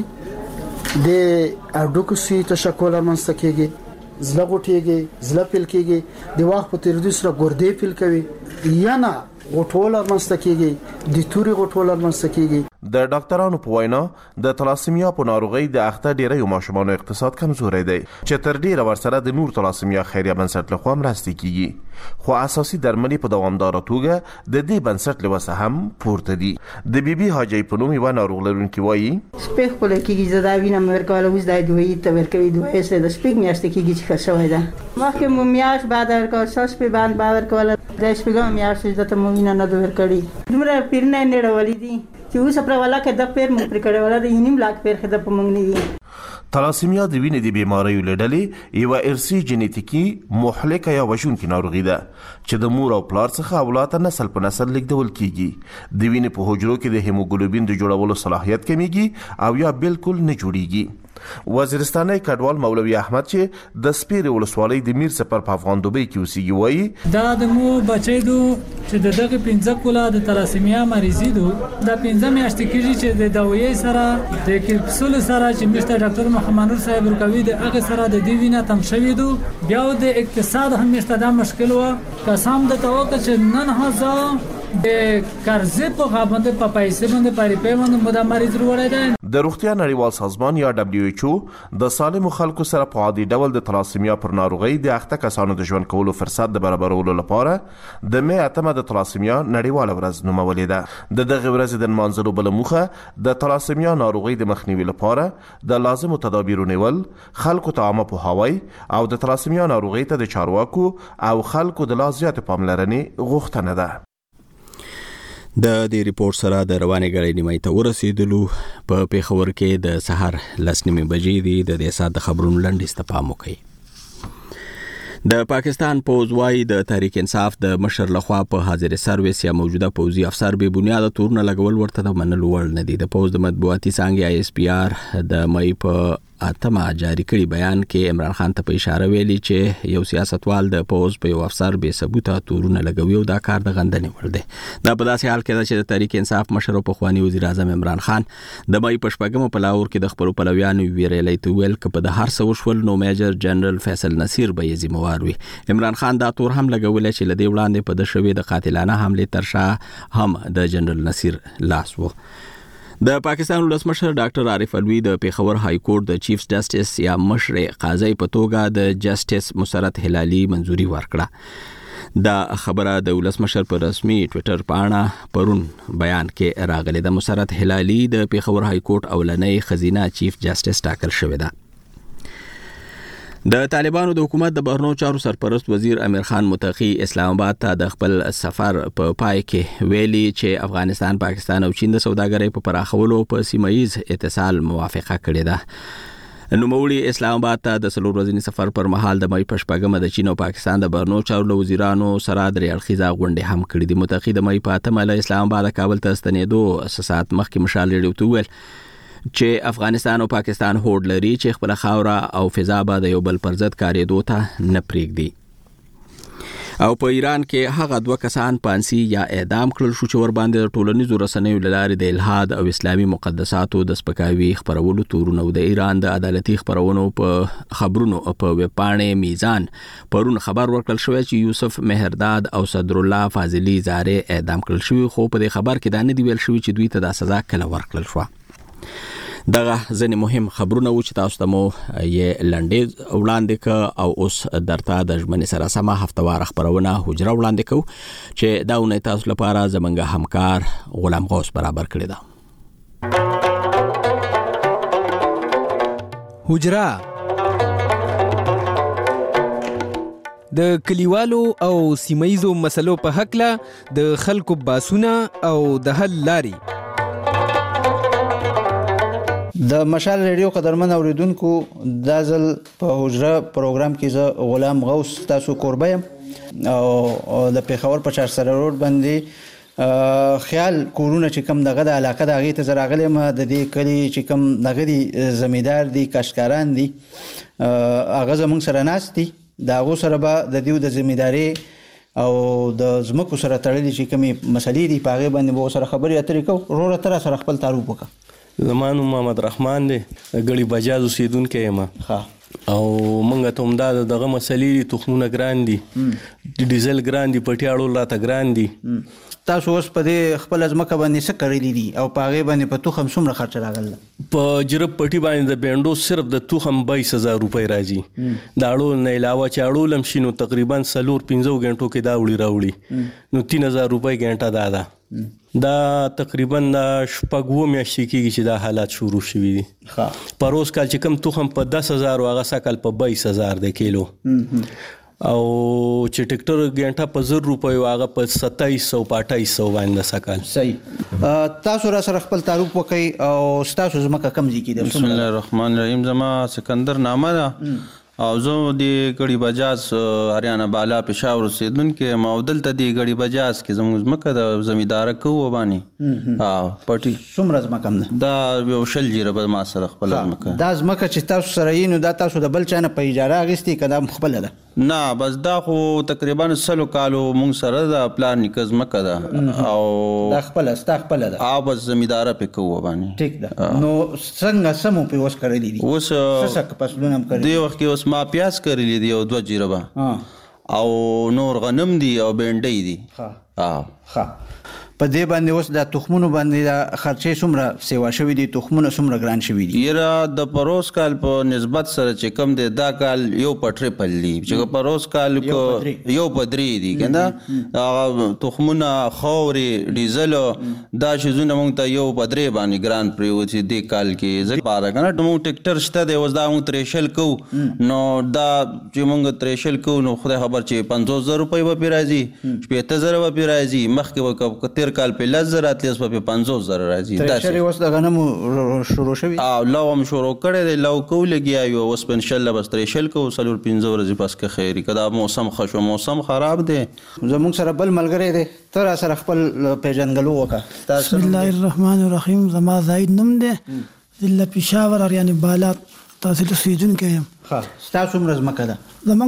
د اډوکو سي تشکل منځ کېږي زله غټيږي زله پیل کېږي د وخت په تیریدو سره ګردې پیل کوي یا نه غټول منځ کېږي د توري غټول منځ کېږي. د ډاکټرانو په وینا د تلاسیمیا په ناروغي د اخته ډیری ماشومان اقتصاد کمزوري دی چې تر ډیره ورسره د نور تلاسیمیا خیریه بنسټ له خوا مرسته کیږي خو اساسي درملي په دوامدار توګه د دې بنسټ له وسه هم پورته دي. د بیبي حاجی په نوم یو ناروغ لرونکي وایي سپیخ په لکه زدا وینم ورکول اوس د دوی ته ورکوي دوی سره د سپیک میاشت کېږي چې خښوي ده مخکې مو میاش بعد ورکول ساس په باندې باور کول د سپیګو میاشت د ته مو نه د ورکړي دومره پیرنه نه ډولې دي چې اوس پر والا کې د پیر مو پر کړه والا د ینیم لاک پیر خدای په مونږ نه دي. تلاسیمیا د وینې د بیماریو لړلې یو ارثي جنیتیکي محلکه یا وژونکې ناروغي ده چې د مور او پلار څخه اولاد ته نسل په نسل لیږدول کیږي. د وینې په حجرو کې د هیموګلوبین د جوړولو صلاحیت کمیږي او یا بالکل نه جوړیږي. وزیرستاني کډوال مولوي احمد چې د سپیرې ولسوالۍ د میر سپر په افغان دوبۍ کې اوسېږي وایي دا د مو بچی دو چې دغه 15 کولا د تلاسیمیا مریضي دو دا 15 میاشتې کېږي چې د دوايي سره د کپسول سره چې مستر ډاکټر محمد نور صاحب ورکوي د هغه سره د دی وینا تم شوی دو بیا د اقتصاد هم مستدا مشکل و قسم د توګه چې نن هزا د قرضې په غابنده په پیسې باندې پاري پیوند مو د مریض وروړی دی د روغتیا نړیوال سازمان یا WHO د سالمو خلکو سره په عادي ډول د تلاسیمیا پر ناروغۍ د اخته کسانو د ژوند کولو فرصت د برابرولو لپاره د می اتمه د تلاسیمیا نړیواله ورځ نومولې ده. د دغه ورځې د نمانځلو بل موخه د تلاسیمیا ناروغۍ د مخنیوي لپاره د لازمو تدابیرو نیول، خلکو ته عامه پوهاوی او د تلاسیمیا ناروغۍ ته د چارواکو او خلکو د لا زیات پاملرنې غوښتنه ده. د دې ریپورت سره د روانې غړې نیمه ته ورسېدلو. په پیښور کې د سحر 10:30 بجې دی د سات د خبرونو لنډیز ته پام وکړئ. د پاکستان پوز وايي د تحریک انصاف د مشر لخوا په حاضر سرویس یا موجوده پوزي افسر به بنیاد تورونه لګول ورته د منلو وړ نه دي. د پوز د مطبوعاتي څانګې ISPR د مې په اتمه جاری کړي بیان کې عمران خان ته په اشاره ویلي چې یو سیاستوال د پوز په یو افسر به ثبوت تورونه لګوي او دا کار د غندنې وړ دی. دا په داسې حال کې چې د تحریک انصاف مشر او پخوانی وزیر اعظم عمران خان د مې په شپږم په لاهور کې د خپل پلویانو ویرلې ته ویل ک په د هر څه وشول نو میجر جنرال فیصل نصیر به یې ذمہوار وي. عمران خان دا تور هم لګول چې لدی وړاندې په د شوې د قاتلانه حمله ترشا هم د جنرال نصیر لاس وو. د پاکستان ولسمشر ډاکټر عارف الوی د پیښور های کورټ د چیف جسټس یا مشر قاضي په توګه د جسټس مسرت هلالي منځوري ورکړه. دا خبره د ولسمشر په رسمي ټوئیټر پاڼه پرون بیان کې راغله. د مسرت هلالي د پیښور های کورټ اولنۍ خزینه چیف جسټس ټاکل شوې ده. د طالبانو د حکومت د بهرنیو چارو سرپرست وزیر امیر خان متقی اسلام آباد ته د خپل سفر په پای کې ویلي چې افغانستان، پاکستان او چین د سوداګرۍ په پراخولو په سیمایي اتصال موافقه کړې ده. نوموړي اسلام آباد ته د 3 ورځې سفر پر مهال د مې په شپږمه د چین او پاکستان د بهرنیو چارو وزیرانو سره د اړخیزه غونډه هم کړې ده. متقی د مې په اتمه له اسلام آباد کابل ته ستنېدو ساعت مخکې مشال لري تو ویل چې افغانستان او پاکستان هوډ لري چې خپل خاوره او فضا به د یو بل پر ضد کاریدو ته نه پرېږدي. او په ایران کې هغه 2 کسان پانسي یا اعدام کړل شو چې ور باندې ټولنیزو رسنیو لارې د الحاد او اسلامي مقدساتو د سپکاوي خبرولو تورونه د ایران د عدالتي خبرونو په خبرونو په ویب پاڼې میزان پرون خبر ورکړل شو چې یوسف مهرداد او صدر الله فاضلی زاره اعدام کړل شو. خو په دې خبر کې دا نه دی ویل شوی چې دوی ته د سزا کله ورکړل شو. دغه ځنې مهم خبرونه و چې تاسو ته مو یې لنډیز وړاندې ک او اوس درته د ژمنې سره سمه هفتوار خبرونه حجره وړاندې کو چې دا ونه تاسو لپاره زمونږ همکار غلام غوث برابر کړی دا. حجره د کلیوالو او سیمایزو مسلو په حق له د خلکو باسونه او د حل لاري. د مشال ریډیو قدرمن اوریدونکو د ځل په حجره پروګرام کې زه غلام غوث تاسو قربه يم او د پیښور په 4 روډ باندې خیال کورونه چې کم دغه د علاقه د غیته زراغله ما د دې کلی چې کم دغه دي زمیدار دي کاشکاران دي هغه زمون سره ناس دي دا غو سره به د دیو د زمیداری او د زمکو سره تړلې چې کمی مسلې دي پاغه باندې به سره خبرې اترې کو روړه تر سره خپل تعارف وکړه. زمانو محمد رحمان دی غړي بجاز اوسیدونکو یم او مونږ ته هم دا دغه مسلې تخمونه ګران دي ډیزل ګران دي پټیاړو راته ګران دي. تاسو اوس په دې خپل ځمکه باندې څه کړی دي او پاغه باندې په توخم څومره خرچ راغله؟ په جرب پټي باندې د بینډو صرف د توخم 22000 روپۍ راځي. دا اړول نه علاوه چې اړول هم شینو تقریبا 4-5 غنټو کې دا وړي راوړي نو 3000 روپۍ غنټه ده. دا تقریبا شپږو میاشتې کېږي چې دا حالات شروع شوي دي. پروس کال چې کم توخم په 10000 او هغه سکل په 22000 د کیلو او چې ټیکټر غنټه په 1000 روپۍ هغه په 2700 په 2800 باندې سکل. صحیح. تاسو را سره خپل تعارف وکړئ او تاسو زمکه کم ځای کې ده؟ بسم الله الرحمن الرحیم. زما سکندر نامه ده او زه د ګړی بجاز هریانه بالا پېښور اوسېدونکی یم او دلته د ګړی بجاز کې زموږ ځمکه د زمینداره کوو باندې پټي څومره ځمکه هم ده؟ دا یو 20 جریبه ما سره خپله ځمکه. دا ځمکه چې تاسو سره یې نو دا تاسو د بل چا نه په اجاره اخیستې که دا خپله ده؟ نه بس دا خو تقریبا 100 کالو مونږ سره د پلار نیکه ځمکه ده او دا خپله ستا خپله ده؟ بس زمینداره پې کوو باندې. ټیک ده. نو څنګه څه مو پې اوس کرلي دي؟ اوس څه فصلونه هم کرلي دې وخت کې اوس ما پیاز کرلي دي 2 جریبه او نور غنم دي او بینډۍ دي. ښه په دې باندې اوس د تخمونو باندې د خرچې څومره سیوا شوي دي؟ تخمونه څومره ګران شوي دي؟ یاره د پروس کال په نسبت سره چې کم دی دا کال یو په ټریپل دي چې پروس کال یو په 3 دي که نه تخمونه خاورې ډیزل دا شیزونه موږ ته یو په 3 باندې ګران پرېوتي دې کال کې زه پاره که نه موږ ټیکټر شته دی اوس دا موږ تریشل کوو نو دا چې موږ تریشل کوو نو خدای خبر چې 50,000 روپۍ به پرې راځي 70,000 به پرې راځي مخکې به تیر کال په 10,000 اتلیس په 50,000 راځي. تریشر اوس د غنمو شروع شوي؟ لو هم شروع کړی دی لو کو لګیا یو اوس په انشاءالله بس تریشل کوو 4-5 ورځې پس که خیري که دا موسم ښه شو. موسم خراب دی. زموږ سره بل ملګری دی ته را سره خپل پیژندګلو وکړه. بسم الله الرحمن الرحیم. زما زاید نوم دی ضلع پېښور اریانې بالا تحصیل اوسېدونکی یم. ستا څومره ځمکه ده؟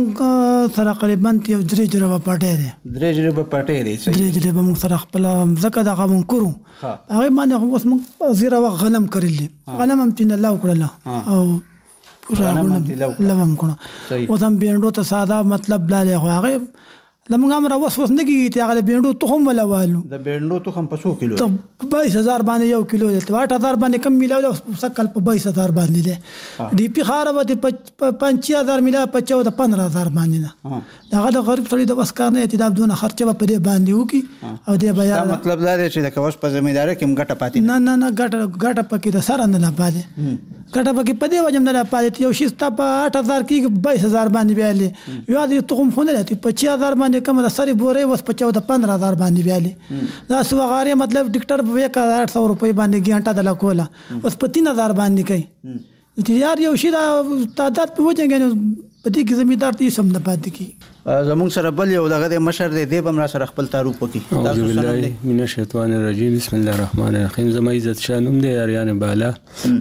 زموږ سره قریبا یو 3 جریبه پټی دی. 3 جریبه پټی دی. 3 جریبه موږ سره خپله مځکه دغه موږ کړو هغې باندې خو اوس موږ زیره وخت غنم کرلي غنم هم تینه لو کړله او پوره لو هم کړه. اوس هم بینډو ته ساده مطلب لالی خو هغې زموږ هم راوس نه کېږي چې هغه د بینډو تخم ولوالو. د بینډو تخم په څو کیلو؟ 22,000 باندې 1 کیلو دی. 8,000 باندې کم میلاو دی سکل په 22,000 باندې دی. ډي پي خاره به د 5,000 میلاو په 14-15,000 باندې ده. هغه د غریب سړي د بس کار نه دی دا دونه خرچه به په دې باندې وکړي او دې به دا مطلب دا دی چې د کوس په زمینداره کې هم ګټه پاتې نه ګټه پکې د سره نه پاتې ګټه پکې په دې وجه نه پاتې. یو شي ستا په 8,000 کې 22,000 باندې بیالي یو د تخم خو نه لري 25,000 باندې کم د سری بورې وس په 14-15,000 باندې بیالي دا سوغاري مطلب ډیکټر په 1,800 روپۍ باندې ګنټه د لکوله اوس په 3,000 باندې کوي. چې یار یو شي دا تعداد په وجه کې په دې کې زمیندار ته سم نه پاتې کی. زموږ سره بل یو دغه د مشر دی دی به را سره خپل تعارف وکړي. اعوذ بالله من الشیطان الرجیم بسم الله الرحمن الرحیم. زما عزت شاه نوم دی اریانه بالا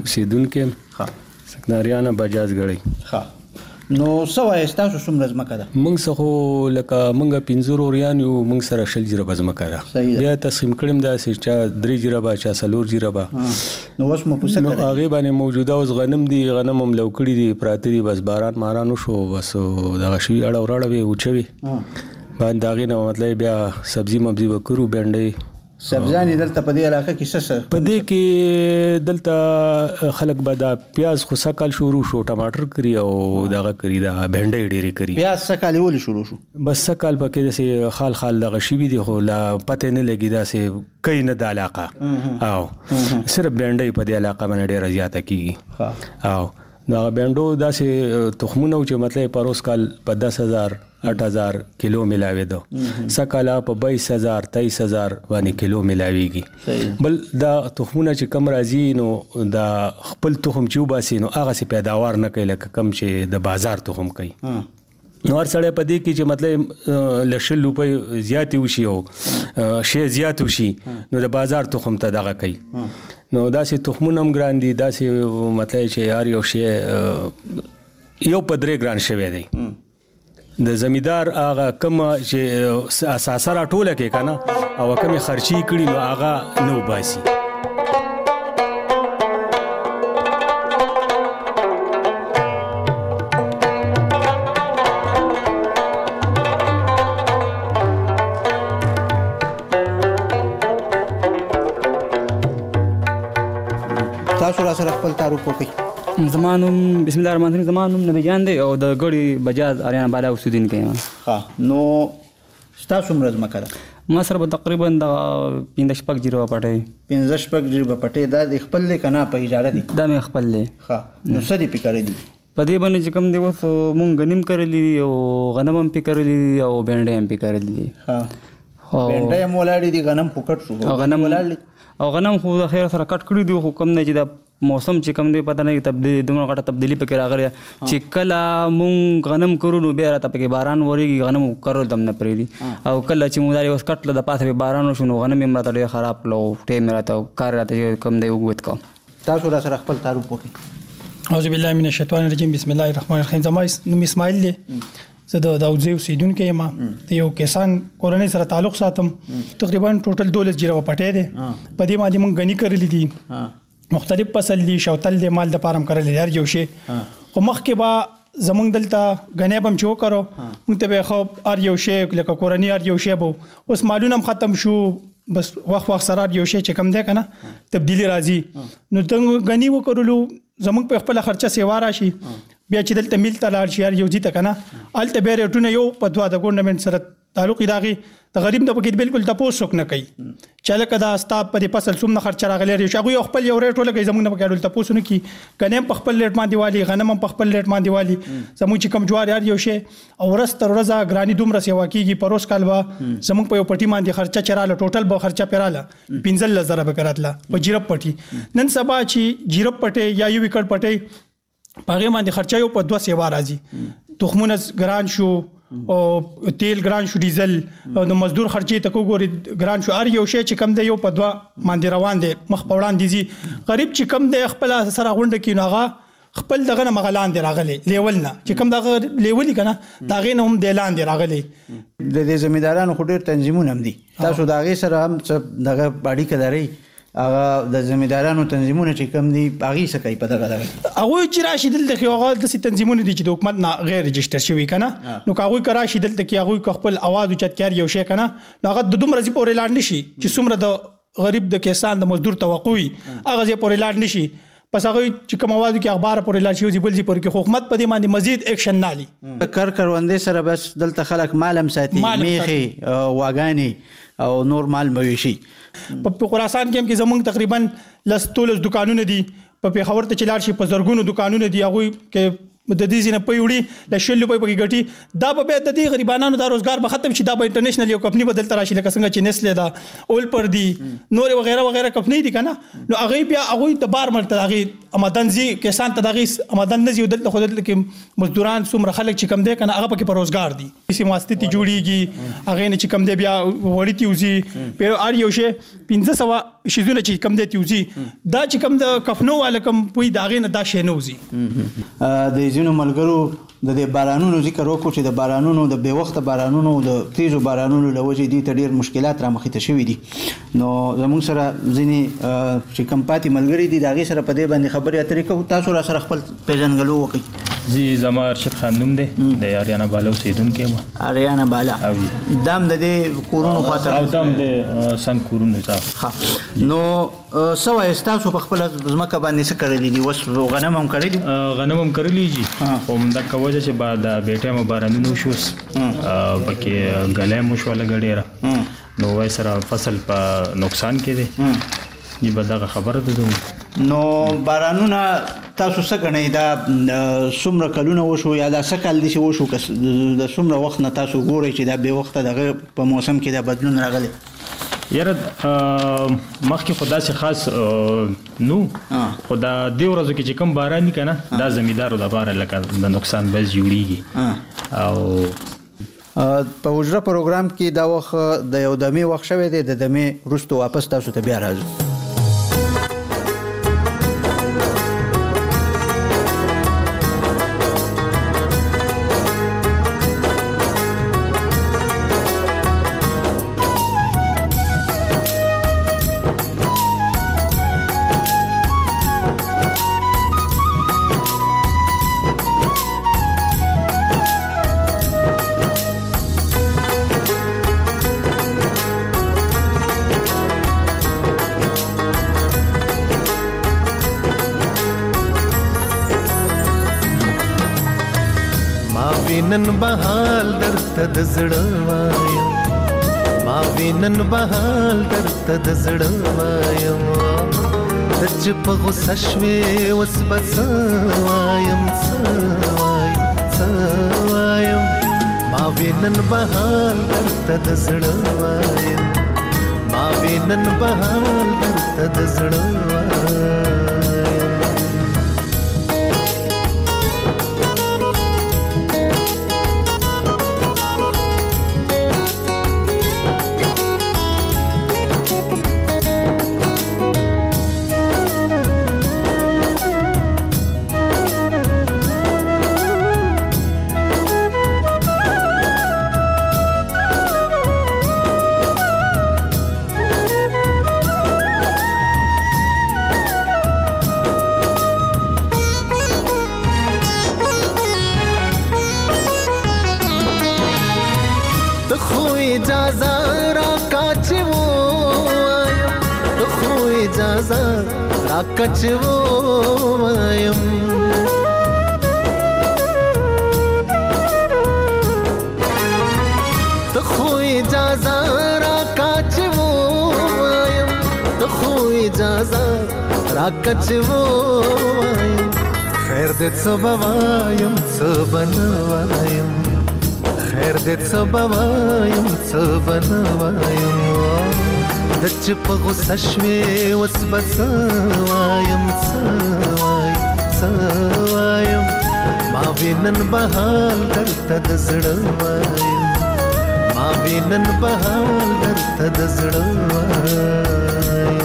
اوسېدونکی سکناریانه بجاز ګړی. نو څه وایي ستاسو څومره ځمکه ده؟ موږ څه خو لکه موږ 15 وروریان یو موږ سره 20 جریبه ځمکه ده. بیا تقسیم کړم داسې چا 3 جریبه چا 4 جریبه. نو اوس مو په څه کوي؟ هغې باندې موجوده اوس غنم دي غنم هم لو کړي دي پراته دي بس باران ماران وشو بس دغه شوي اړه وراړه به وچوي باندې هغې نه مطلب بیا سبزي مبزي به کړو بینډۍ سبزیانې دلته په دې علاقه کې څه په دې کې دلته خلک به دا پیاز خو سکال شروع شو ټماټر کړي او دغه کړي دا بینډۍ ډېرې کړي. پیاز سکال ولې شروع شو؟ بس سکال پکې داسې خال دغه شوي دي خو لا پته نه لګي داسې کوي نه د علاقه او صرف بینډۍ په دې علاقه باندې ډېره زیاته کېږي او دغه بینډو داسې تخمونه چې مطلب پروس کال په 10,000 8,000 کیلو ملاوېده سکاله په 22,000 23,000 باندې کیلو ملاوېږي. بل دا تخمونه چې کم راځي نو دا خپل تخم چې وباسي نو هغسې پیداوار نه کوي لکه کم چې د بازار تخم کوي. نو هر سړی په دې کې چې مطلب له 100 روپۍ زیاتې وشي او شی زیات وشي نو د بازار تخم ته دغه کوي. نو داسې تخمونه هم ګران دي داسې مطلب چې هر یو شی یو په 3 ګران شوی دی. د زمیندار هغه کوم چې اساسه راټوله کې که نه او کومې خرچي کړي نو هغه نه وباسي. تاسو را سره خپل تعارف وکړئ. زما نوم بسم الله الرحمن الرحیم. زما نوم نبی جان دی او د ګړی بجاز اریانه بالا اوسېدونکی یم. نو ستا څومره ځمکه ده؟ ما سره به تقریبا د 15 جریبه پټی. 15 جریبه پټی دا د خپل دی که نه په اجاره دی؟ دا مې خپل دی. نو څه دې پې کړی دي؟ په دې باندې چې کوم دی اوس مونږ غنم کرلی دي او غنم هم پې کرلی دي او بینډۍ هم پې کرلی دي. بینډۍ هم ولاړې دي غنم خو کټ شو او غنم خو د خیر سره کټ کړي دي خو کم نه چې دا موسم چې کوم دی پته نه تبدیلی دومره غټه تبدیلی پکې راغلی چې کله مونږ غنم کرو نو بیا راته پکې باران ورېږي غنم کرل دم نه پرېږدي او کله چې مونږ دا اوس کټله د پاسه باران وشو نو غنم یې راته ډېر خراب کړو ټیم یې راته کار راته کم دی اوږد کړو. تاسو را سره خپل تعارف وکړئ. اعوذ بالله من الشیطان الرجیم بسم الله الرحمن الرحیم. زما نوم اسماعیل دی، زه د داودزی اوسیدونکی یم. د یو کسان کورنۍ سره تعلق ساتم. تقریبا ټوټل 12 جریوه پټې دی. په دې باندې مونږ غنی کړلې دي، مختلف فصل دي، شوتل دي، مال د پارم کړل دي هر یو شی. خو مخکې به زمونږ دلته غنی بم چو کرو مونږ ته به خو هر یو شی لکه کورنۍ هر یو شی بو. اوس مالونه ختم شو، بس وخت سره یو شی چې کم دی کنه تبدیلی راځي. نو څنګه غنی وکړلو زمونږ په خپل خرچه سیوا راشي، بیا چې دلته مل ته لاړ شي هر یو ځای ته کنه الته به ریټونه یو په دوا د ګورنمنت سره تعلق داغي د غریب د پکې بالکل تاسو څوک نه کوي چې لکه دا ستا په فصل څومره خرچ راغلی ری شغو یو خپل یو ریټ ولګي زموږ نه پکې ډول تاسو نه کی کنه په خپل ریټ باندې والی غنم په خپل ریټ باندې والی زموږ چې کم جوار یار یو شی او ورځ تر ورځه ګرانی دومره سیوا کیږي پروس کالوا زموږ په یو پټي باندې خرچه چراله ټوټل به خرچه پیراله 15000 به کراتله په جیرب پټي. نن سبا چې جیرب پټي یا یو وکړ پټي پاغه باندې خرچه یو په 2 سیوا راځي. تخمونه ګران شو او تیل ګران شو، ډیزل او د مزدور خرچې ته کوګوري ګران شو. هر یو شی چې کم دی یو په 2 باندې روان دي مخ په وړاندې دي. غریب چې کم دی خپل سره غونډه کې ناغه خپل دغه نه مغلان دی راغلي لیول نه چې کم دغه لیول کنه دغه نه هم دلان دی راغلي. د دې زمیندارانو خو ډېر تنظیمونه هم دي، تاسو دغه سره هم دغه باډي کداري هغه د زمیندارانو تنظیمونه چې کم دي هغه څه کوي په دغه هغه چې راشي دلته کې هغه د تنظیمونه دي چې د حکومت نه غیر رجسټر شوی کنه نو هغه کراشي دلته کې هغه خپل आवाज اوچت کار یو شی کنه هغه د دومره زی پورې لاړ نشي چې څومره د غریب د کسان د مزدور توقعي هغه زی پورې لاړ نشي. پس هغه چې کوم आवाज کې اخبار پورې لاړ شي بل زی پورې کې حکومت په دې باندې مزید اکشن نالي. کروندې سره بس دلته خلک مالم ساتي میخي واغانی او نور مال مویشي. په خراسان کې زمونږ تقریبا لستولس دکانونه دي، په پیښور ته چلار شي په زرګونو دکانونه دي. هغه کې د دې زینه په وړي د شل په کې ګټي دا به د دې غریبانو د روزګار به ختم شي. دا به انټرنیشنل یو کمپنی بدل تراشي لکه څنګه چې نسل دا اول پر دي نور وغیرہ وغیرہ کمپنی دي کنه نو هغه بیا هغه د بار مرته هغه آمدن زی کسان ته دغه آمدن نزي دلته خود کې مزدوران څومره خلک چې کم دي کنه هغه پکې په روزګار دي سي واسطه تی جوړيږي هغه نه چې کم دي بیا وړي تیوزي په ار یو شی 1500 شیزونه چې کم دي تیوزي دا چې کم د کفنو ولکم پوي داغه نه دا شی نوزي. د زینو ملګرو د دې بارانونو ذکر وکړو چې د بارانونو د بے وخت بارانونو د تیزو بارانونو لوجې دي ته ډیر مشکلات را مخې ته شوي دي. نو زموږ سره ځینې چې کم پاتې ملګري دي د هغې سره په دې باندې خبرې اترې کوو. تاسو را سره خپل پیژنګلو وکړئ. زی زما ارشد خان نوم دی د اریانا بالا اوسیدونکی یم. اریانا بالا دام د دې کورونو خاطر او دام د سن کورونو ځا نو سو تاسو په خپل ځمکه باندې څه کړی دي؟ وس غنم هم کړی دي؟ غنم هم کړلی دي او دا کوجه چې بعد بیٹه مو بارانونو شوس پکې غلې مو شو لګړې نو وای سره فصل په نقصان کې دي دی بدغه خبره ده. نو بارانونه تاسو څه غنئ دا څومره کلونه وشو یا دا څه کال دي چې وشو د څومره وخت نه تاسو ګورئ چې دا به وخت دغه په موسم کې دا بدلون راغلی؟ یاره مخکې خدا سي خاص نو خدا دی ورځو کې چې کم باران کنه دا زمیدارو د بار لکه د نقصان بس جوړیږي. او په وجره پروګرام کې دا وخت د یو دمه وخت شوی دی د دمه رستو واپس تاسو ته بیا راځو. نن بهال درته د زړه وایم ما وینن بهال درته د زړه وایم د چې په غوسه شوې اوس به څه وایم څه وایم ما وینن بهال درته د زړه وایم ما وینن بهال درته د زړه وایم اجازه را کاچو خو اجازه را کچو وایم ته خو اجازه را کچو وایم ته خو اجازه را کچو وایم خیر دې څه بوایم څه بنوایم خیر دې څه بوایم څه بنوایم د چې په غوسه شوې اوس به څه وایم څه وایم ما وینن به حال درته د زړه وایم ما وینن به حال درته د زړه وایم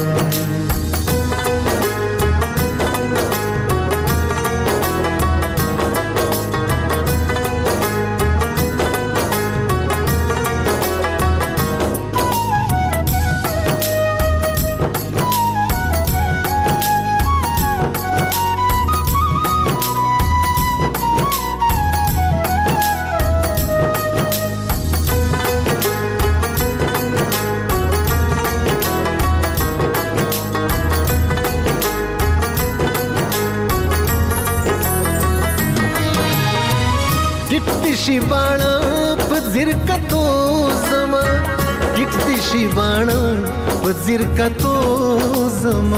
शिवाणा पझिर का तो जमा किटती शिवाणा पझिर का तो जमा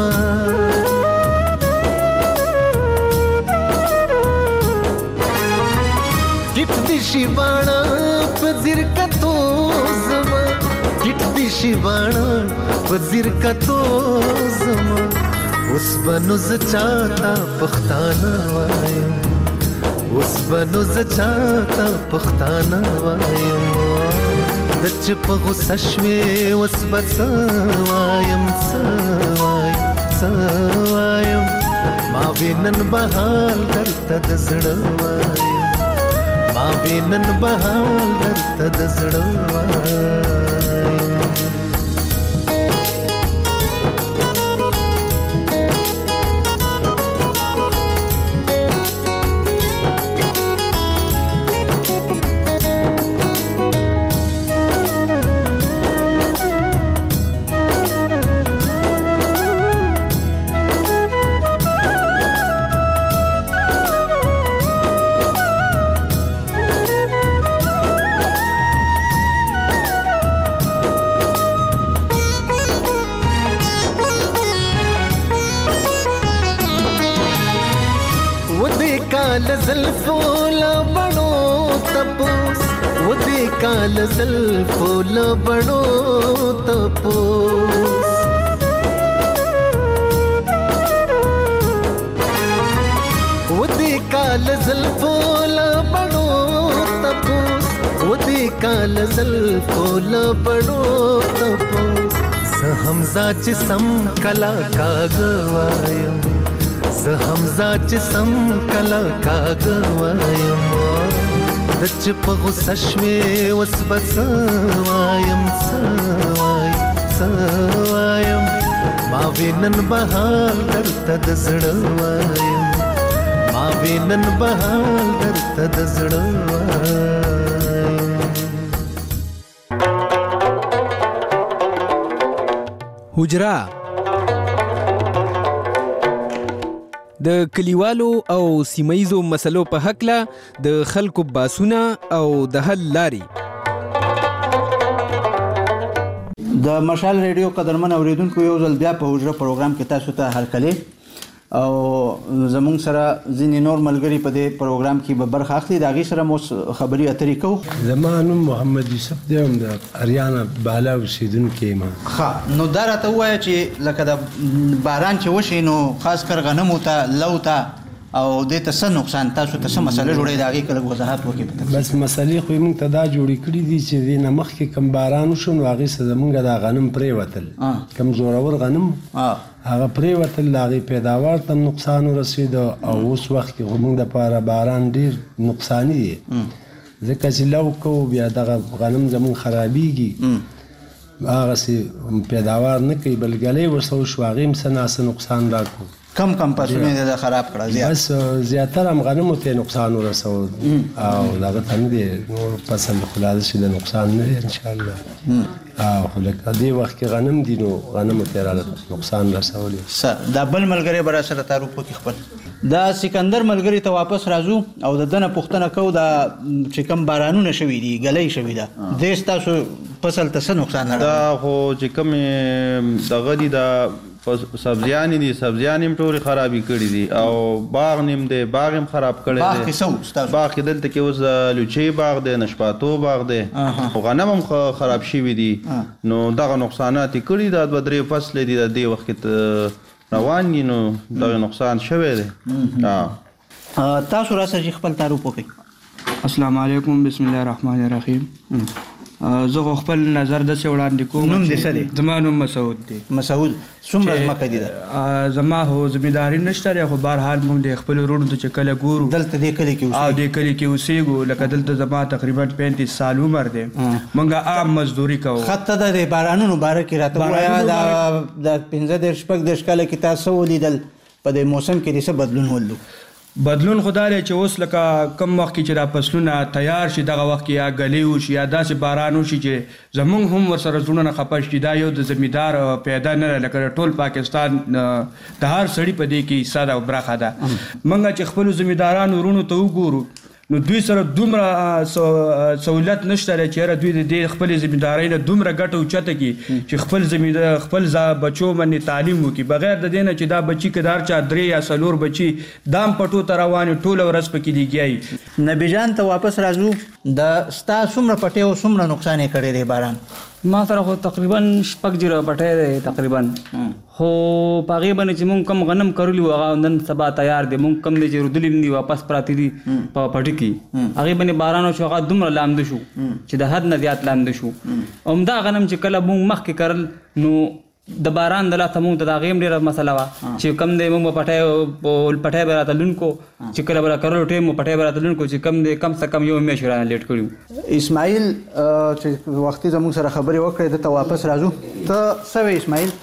किटती शिवाणा पझिर का तो जमा किटती शिवाणा पझिर का तो जमा उस बनुज चाहता पख्ताना वायम اوس بنو زچاته پښتانه وایم د چې په غوسه شوې اوس به څه وایم څه وایم ما وینن به حال درته د زړه وایم ما وینن به حال درته د زړه وایم زلفو لبنو تپوس ودی کال زلفو لبنو تپوس ودی کال زلفو لبنو تپوس ودی کال زلفو لبنو تپوس سهمزا چې سم کلا کاغوایم زه حمزه چې سم کله کاږه وایم د چې په غوسه شوې اوس به څه وایم څه وایم ما وینن به حال درته د زړه وایم ما وینن به حال درته د زړه وایم حجره د کلیوالو او سیمایزو مسلو په حقله د خلکو باسونه او د حل لاري د مشال ریډیو قدرمن اوریدونکو یو ځل بیا په حجره پروګرام کې تاسو ته هرکلی او زمونږ سره ځینې نور ملګري په دې پروګرام کې به برخه اخلي د هغې سره مو خبرې اترې کوو. زما نوم محمد یوسف دی هم د اریانا بالا اوسېدونکی یم. ښه نو دا راته ووایه چې لکه د باران چې وشي نو خاص کر غنمو ته لو ته او دې ته څه نقصان تاسو ته څه مسله جوړې د هغې که لږ وضاحت وکړي. بس مسلې خو یې موږ ته دا جوړې کړي دي چې دې نه مخکې کوم باران وشو نو هغې سره زموږ دا غنم پرېوتل کوم زورور غنم هغه پرېوتل د هغې پیداوار ته نقصان ورسېده او اوس وخت کې خو موږ دپاره باران ډېر نقصاني دی ځکه چې لو کوو بیا دغه غنم زموږ خرابېږي هغسې پیداوار نه کوي بل ګلی ورسره وشو هغې هم څه ناڅه نقصان راکړو کم فصلونه د خراب کړه زیات بس زیاتره هم غنمو ته نقصان ورسو او دغه ته دي نور فصل خلاص شي د نقصان نه ان شاء الله خو لکه دې وخت کې غنم دي نو غنمو ته را نقصان رسولي دا بل ملګری بر سره تعارف وکړي خپل دا سکندر ملګری ته واپس راځو او د دنه پښتنه کو دا چې کم بارانونه شوي دي غلې شوي ده د تاسو فصل ته څه نقصان نه دا خو چې کوم دغه دي دا سبزیان دي سبزیان هم ټول خرابې کړې دي او باغ نیم دی باغ هم خراب کړی دی باغ کې څه باغ کې دلته کې اوس لوچي باغ دی نشپاتو باغ دی غنم هم خراب شوي دي نو دغه نقصانات یې کړي دا 2-3 فصل دي د دې وخت کې روان دي نو دغه نقصان شوی دی تاسو راسره خپل تعارف وکړئ السلام علیکم بسم الله الرحمن الرحیم زه خپل نظر د څه وړاندې کوم نوم دې څه دی زما نوم مسعود دی مسعود څومره ځمکه دي ده زما خو زمینداري نشته دی خو بهرحال موږ د خپلو وروڼو ته چې کله ګورو دلته دې کلي کې او دې کلي کې اوسېږو لکه دلته زما تقریبا 35 سال عمر دی موږ عام مزدوري کوو خطه د بارانونو باره کې راته وایه د 15-16 کاله کې تاسو ولیدل په دې موسم کې د څه بدلون ولو بدلون خدای چې اوس لکه کم وخت کې چې دا فصلونه تیار شي دغه وخت کې یا غلې وشي یا داسې باران وشي چې زمونږ هم ورسره زړونه خپه شي دا یو د زمیندار پیدا نه لکه ټول پاکستان د هر سړي په دې کې حصه ده او برخه ده موږ چې خپلو زمیندارانو وروڼو ته وګورو نو دوی سره دومره سہولت نشته چې دوی د خپل زمیندارۍ نه دومره ګټه اوچته کړي چې خپل زمیندار خپل بچو باندې تعلیم وکړي بغیر د دې نه چې دا بچي کدار چا 3 یا 4 بچي دام پټو ته روان ټول ورځ پکې لګیای نبی جان ته واپس راځو د ستا څومره پټي او څومره نقصان یې کړی دی باران ما سره خو تقریبا 6 جره پټی دی تقریبا خو په هغې باندې چې مونږ کم غنم کرلي وو هغه نن سبا تیار دی مونږ کم دی چې رودلي هم دي واپس پراته دي په پټي کې هغې باندې باران وشو هغه دومره لامده شو چې د حد نه زیات لامده شو همدا غنم چې کله مونږ مخکې کرل نو د باران د لاسه مونږ ته د هغې هم ډېره مسله وه چې کم دی مونږ به پټی به راته لونکو چې کله به را کرلو ټایم پټی به راته لونکو چې کم دی کم څه کم یو میاشت رانه لیټ کړي اسماعیل چې وختي زموږ سره خبرې وکړې دلته واپس راځو ته څه وې اسماعیل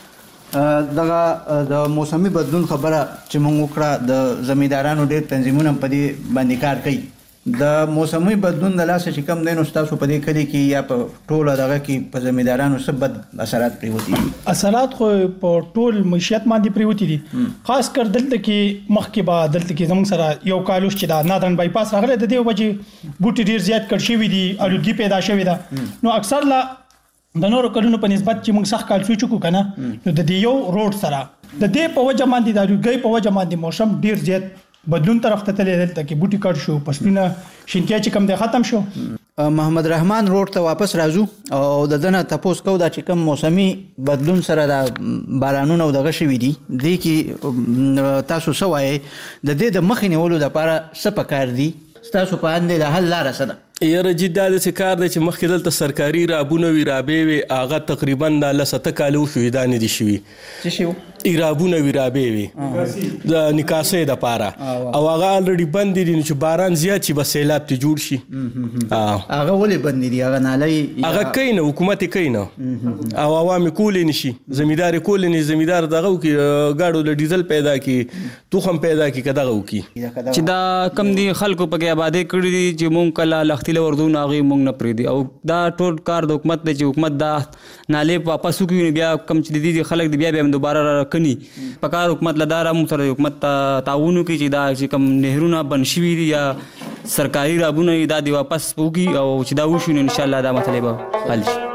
دغه د موسمي بدلون خبره چې موږ وکړه د زمیندارانو ډېر تنظیمونه په دې باندې کار کوي د موسمي بدلون د لاسه چې کم دی نو ستاسو په دې کلي کې یا په ټوله دغه کې په زمیندارانو څه بد اثرات پرېوتي دي اثرات خو په ټول معیشت باندې پرېوتي دي خاص کر دلته کې مخکې به دلته کې زموږ سره یو کالوش چې دا نادرن بایپاس راغلی د دې وجې بوټي ډېر زیات کړ شوي دي الودګي پیدا شوې ده نو اکثر لا د نورو کلونو په نسبت چې موږ سخت کال سوچ وکړو کنه نو د دې یو روډ سره د دې په وجه باندې د الودګۍ په وجه باندې موسم ډیر زیات بدلون طرف ته تللی دلته کې بوټي کټ شو فصلونه شینتیا چې کم دی ختم شو محمد رحمان روډ ته واپس راځو او د دنه تاسو کو دا چې کم موسمي بدلون سره د بارانونو دغه شوي دي دې کې تاسو څه وایي د دې د مخې نیولو لپاره څه پکار دي تاسو په اند د حل لاره څه ده یاره جدا د څه کار دی چې مخکې دلته سرکاري رابونه وي رابې وي هغه تقریبا د 7 کاله وشوي دا نه دي شوي څه شي وو رابونه وي رابې وي د نکاسۍ دپاره او هغه الریډي بند دي نو چې باران زیات شي به سیلاب ته جوړ شي هغه ولې بند دي هغه نالۍ هغه کوي نه حکومت یې کوي نه او عوام یې کولی نه شي زمیندار یې کولی نه زمیندار دغه وکړي ګاډو له ډیزل پیدا کړي تخم پیدا کړي که دغه وکړي چې دا کم دي خلکو پکې آبادۍ کړي دي چې مونږ کله لختي له وردون هغې مونږ نه پرېږدي او دا ټول کار د حکومت دی چې حکومت دا نالې واپس وکړي نو بیا کم چې دي خلک دي بیا هم دوباره راکني په کار حکومت له دا مونږ سره حکومت ته تعاون وکړي چې دا چې کم نهرونه بند شوي دي یا سرکاري رابونه دا دي واپس وکړي او چې دا وشي نو انشاءالله دا مسلې به حل شي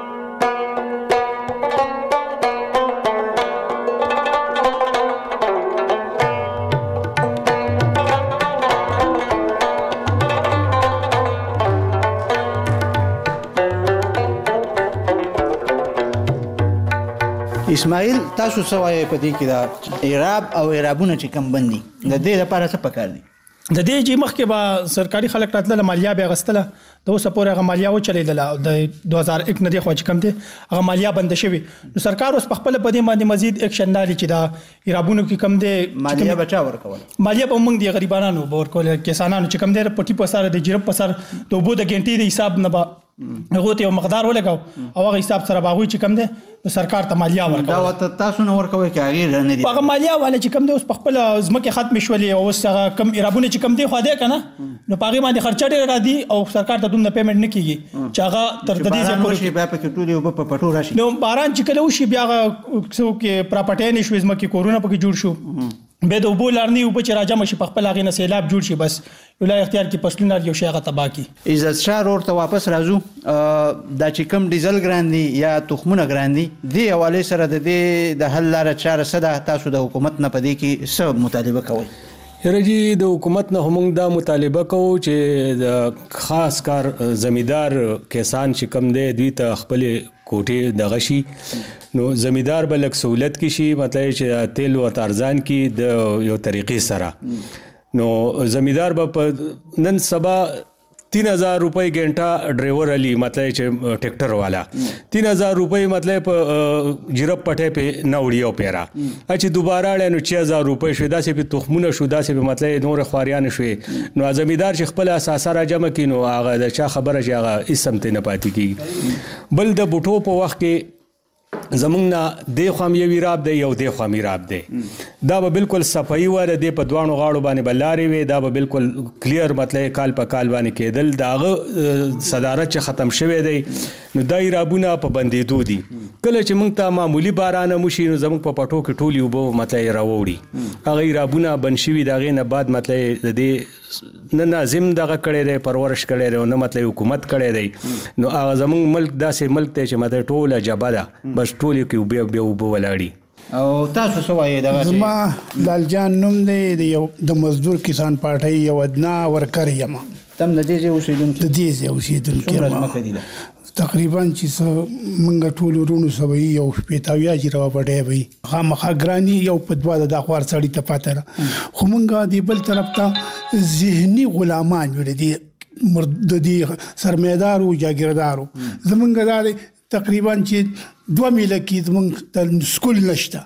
اسماعیل تاسو څه وایئ په دې کې دا اعراب او اعرابونه چې کم بندي د دې لپاره څه پکار دي د دې چې مخکې به سرکاري خلک راتله مالیه به اغستله د اوسه پورې هغه مالیه وچلېدله د 2001 نه دی خو چې کم دی هغه مالیه بند شوې نو سرکار اوس په خپل په دې باندې مزید اکشن نه لري چې دا ایرابونو کې کم دی مالیه بچا ورکول مالیه په موږ دی غریبانو به ورکول کسانانو چې کم دی پټي په سره د جرب په سر د وبو د ګنټي د حساب نه هغه ته یو مقدار ولګاو او هغه حساب سره باغوي چې کم ده نو سرکار ته مالیه ورکوي دا وته تاسو نه ورکوي کې هغه نه دي هغه مالیه والا چې کم ده اوس په خپل ځمکه ختم شولې او اوس هغه کم ایرابونه چې کم دی خو دې کنه نو پاغي باندې خرچه ډېر را دي او سرکار ته دومره پیمنٹ نه کیږي چې هغه تر دې ځای پورې بیا په ټولي او په پټو راشي نو باران چې کله وشي بیا هغه څو کې پراپرټي نشوي ځمکه کورونه پکې جوړ شو به د وبو لارني او چې راځم شي په خپل هغه نه سیلاب جوړ شي بس ولای اختیار کې پسلونه یو شی هغه تبا کی عزت شاه ورته واپس راځو دا چې کم ډیزل ګران دي یا تخمونه ګران دي دی حواله سره د حل لاره چاره سره تاسو د حکومت نه پدې کې څه مطالبه کوئ رجی د حکومت نه هم دا مطالبه کوو چې د خاص کار زمیدار کسان چې کم دی دوی ته خپل کوټې د غشي نو زمیدار به لک سہولت کی شي مطلب چې تیل او ارزان کی د یو طریقې سره نو زمیدار به نن سبا 3000 روپۍ ګنټه ډرایور علی مطلب چې ټریکټر والا 3000 روپۍ مطلب جرب پټه په نوړیو پیرا چې دوباره لنو 6000 روپۍ شو داسې په تخمونه شو داسې په مطلب نور خواریان شوي نو زمیدار چې خپل اساس را جمع کینو هغه د چا خبره چې هغه اسم ته نه پاتې کی بل د بوټو په وخت کې زمونږ نه دی خو یو ویراب دی یو دی خو میراب دی دا به بالکل صفائی وره دی په دوانو غاړو باندې بلاري وي دا به بالکل کلیر مطلب کال په کال باندې کېدل داغه صدارت چې ختم شوه دی نو دای رابونه په بندېدو دي کله چې موږ ته معمولی باران مشي نو زموږ په پټو کې ټولي وبو مطلب راوړي هغه رابونه بنشوي داغه نه بعد مطلب د دې نه ناظم دغه کړي دی پرورش کړي دی نو مطلب حکومت کړي دی نو هغه زموږ ملک داسې ملک ته چې مطلب ټوله جباده بس ټولي کې بیا وبو ولاړي او تاسو څه وایي دغه زما لالجان نوم دی د مزدور کسان پارټي یو ادنا ورکر یم تم د دې اوسیدونکو د دې اوسیدونکو تقریبا چې منګه ټول ورونو سوي یو شپېتاویا جرا پټه وي خامخا ګرانی یو په دوا د اخبار سړی ته پاتره خو منګه دی بل طرف ته ذهني غلامان وړي دي د دې سرمایدار او جاګیردارو زمونږ دا تقریبا چې 2 میله کې زمونږ سکول نشته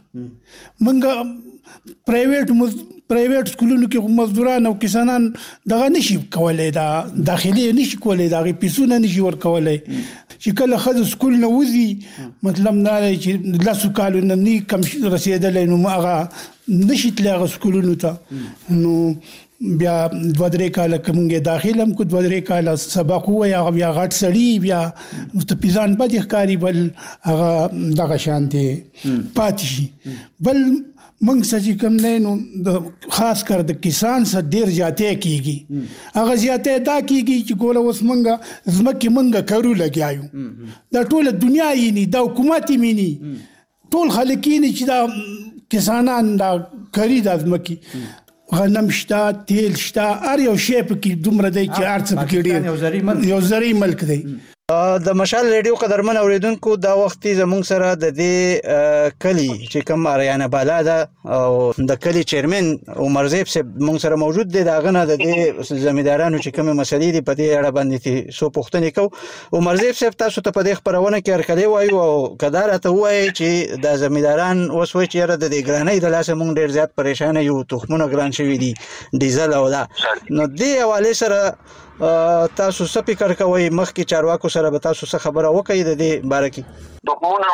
منګه پرایویټ سکولونو کې مزدوران او کسانان دغه نشي کولای دا داخلي نشي کولای دا پیسونه نشي ورکولای چې کله خځه سکول نه وځي مطلب نه چې لاسو کالو نه کم رسیدلې نو هغه نشي تلغه سکولونو ته نو بیا 2-3 کال کومګه داخلم کو 2-3 کال سبق وای هغه بیا غټ سړی بیا مستفیزان پاتې ښکاری بل هغه دغه شانتي پاتې بل منګ سچې کم نه نو د خاص کر د کسان سره ډیر زیاتې کیږي هغه زیاتې دا کیږي چې ګوره اوس منګه زمکه منګه کړو لګیاو دا ټول دنیا یې نه د حکومت یې نه ټول خلکین چې دا کسانان دا کړی د زمکه غنم شته تیل شته ار یو شی پکې دومره دی چې ارڅ پکې ډیر یو زری ملک دی د مشال ریډیو قدرمن اوریدونکو دا وخت زموږ سره د دې کلی چې کوم اریانه بالا ده او د کلی چیرمن عمر زیب صاحب موږ سره موجود دی دا غنه د دې زمیدارانو چې کوم مسلې دي په دې اړه باندې سو پوښتنه کو عمر زیب صاحب تاسو ته په دې خبرونه کې ارکلې وایو او کدار ته وایي چې د زمیداران وسوي چې د دې ګرانۍ د لاسه موږ ډیر زیات پریشان یو تخمونه ګران شوی دي ډیزل او دا نو دې حواله سره تاسو څه فکر کوئ مخکې چارواکو سره به تاسو څه خبره وکړئ د دې باره کې دغمونه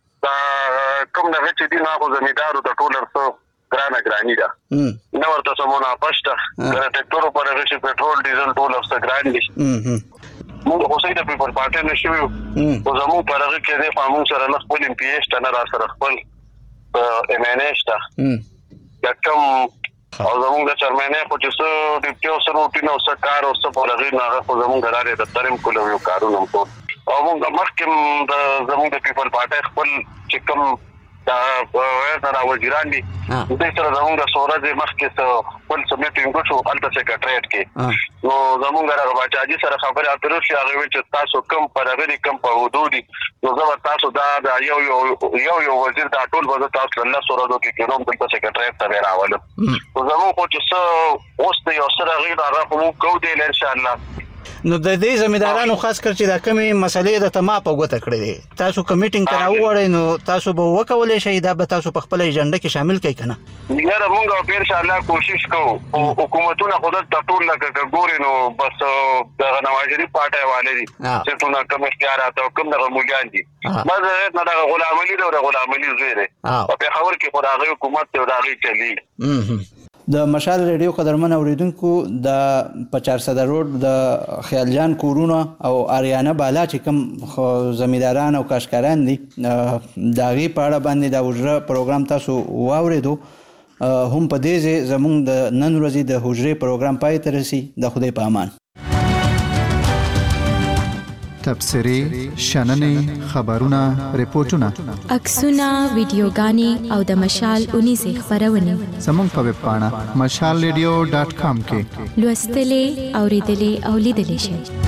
کوم نه چې دي نه خو زمیدارو د ټولر څو ګرانی ده نو ورته سمونه پښته کله ټریکټر پر راشي پټرول ډیزل ټولر څو ګران دي موږ خو سیده په پارټي نشو او زمو پر هغه کې د فامون سره نه خپل ام پی ایس ته نه را سره خپل ام ان ایس ته کوم او زمونږ د چرمنې خو چې څه ډیپټي سره روټین او څه کار او څه په لغې نه هغه خو زمونږ غراړې د ترم کولو یو کارونه مو او موږ مخکې د زمونږ د پیپل پارټي خپل چې کوم دا دا وزیران دي د سره زمونږ د سورج مخکې خپل سمیټینګ شو الته سیکریټریټ کې نو زمونږ راغبا چاجي سره خبره اترو شي هغه چې تاسو کم پر هغه کم په حدود نو زه تاسو دا یو وزیر دا ټول وزیر تاسو الله سورجو کې کوم د سیکریټریټ ته راوړل نو زمونږ خو چې اوس د یو سره غیر هغه کوم کو دی ان شاء الله نو د دې زمیدارانو خاص کر چې دا کمی مسلې د تما په غوته کړې دي تاسو کمیټینګ ته راوړئ نو تاسو به وکولای شئ دا به تاسو په خپل ایجنډا کې شامل کړئ کنه یاره مونږ په ان شاء الله کوشش کوو حکومتونه خود ته ټول لکه ګوري نو بس د نواز شریف پارټي والے دي چې ټول کوم اختیارات او کوم د موجان دي بس نه د غلام علي د غلام علي زوی او په خبر کې خدای حکومت ته راغی چلی د مشال ریډیو قدرمن اوریدونکو د 400 روډ د خیال جان کورونه او اریانا بالا چې کوم زمیداران او کاشکاران دي داغي پاړه باندې د وجره پروګرام تاسو واوریدو هم په دې زمونږ د نن ورځې د حجره پروګرام پای ته رسي د خدای په امان تبصرې شننې خبرونه ریپورتونه عکسونه ویډیوګانې او د مشال 19 خبرونه زموږ په ویب پاڼه mashalradio.com کې لوستلې اوریدلې او لیدلې شئ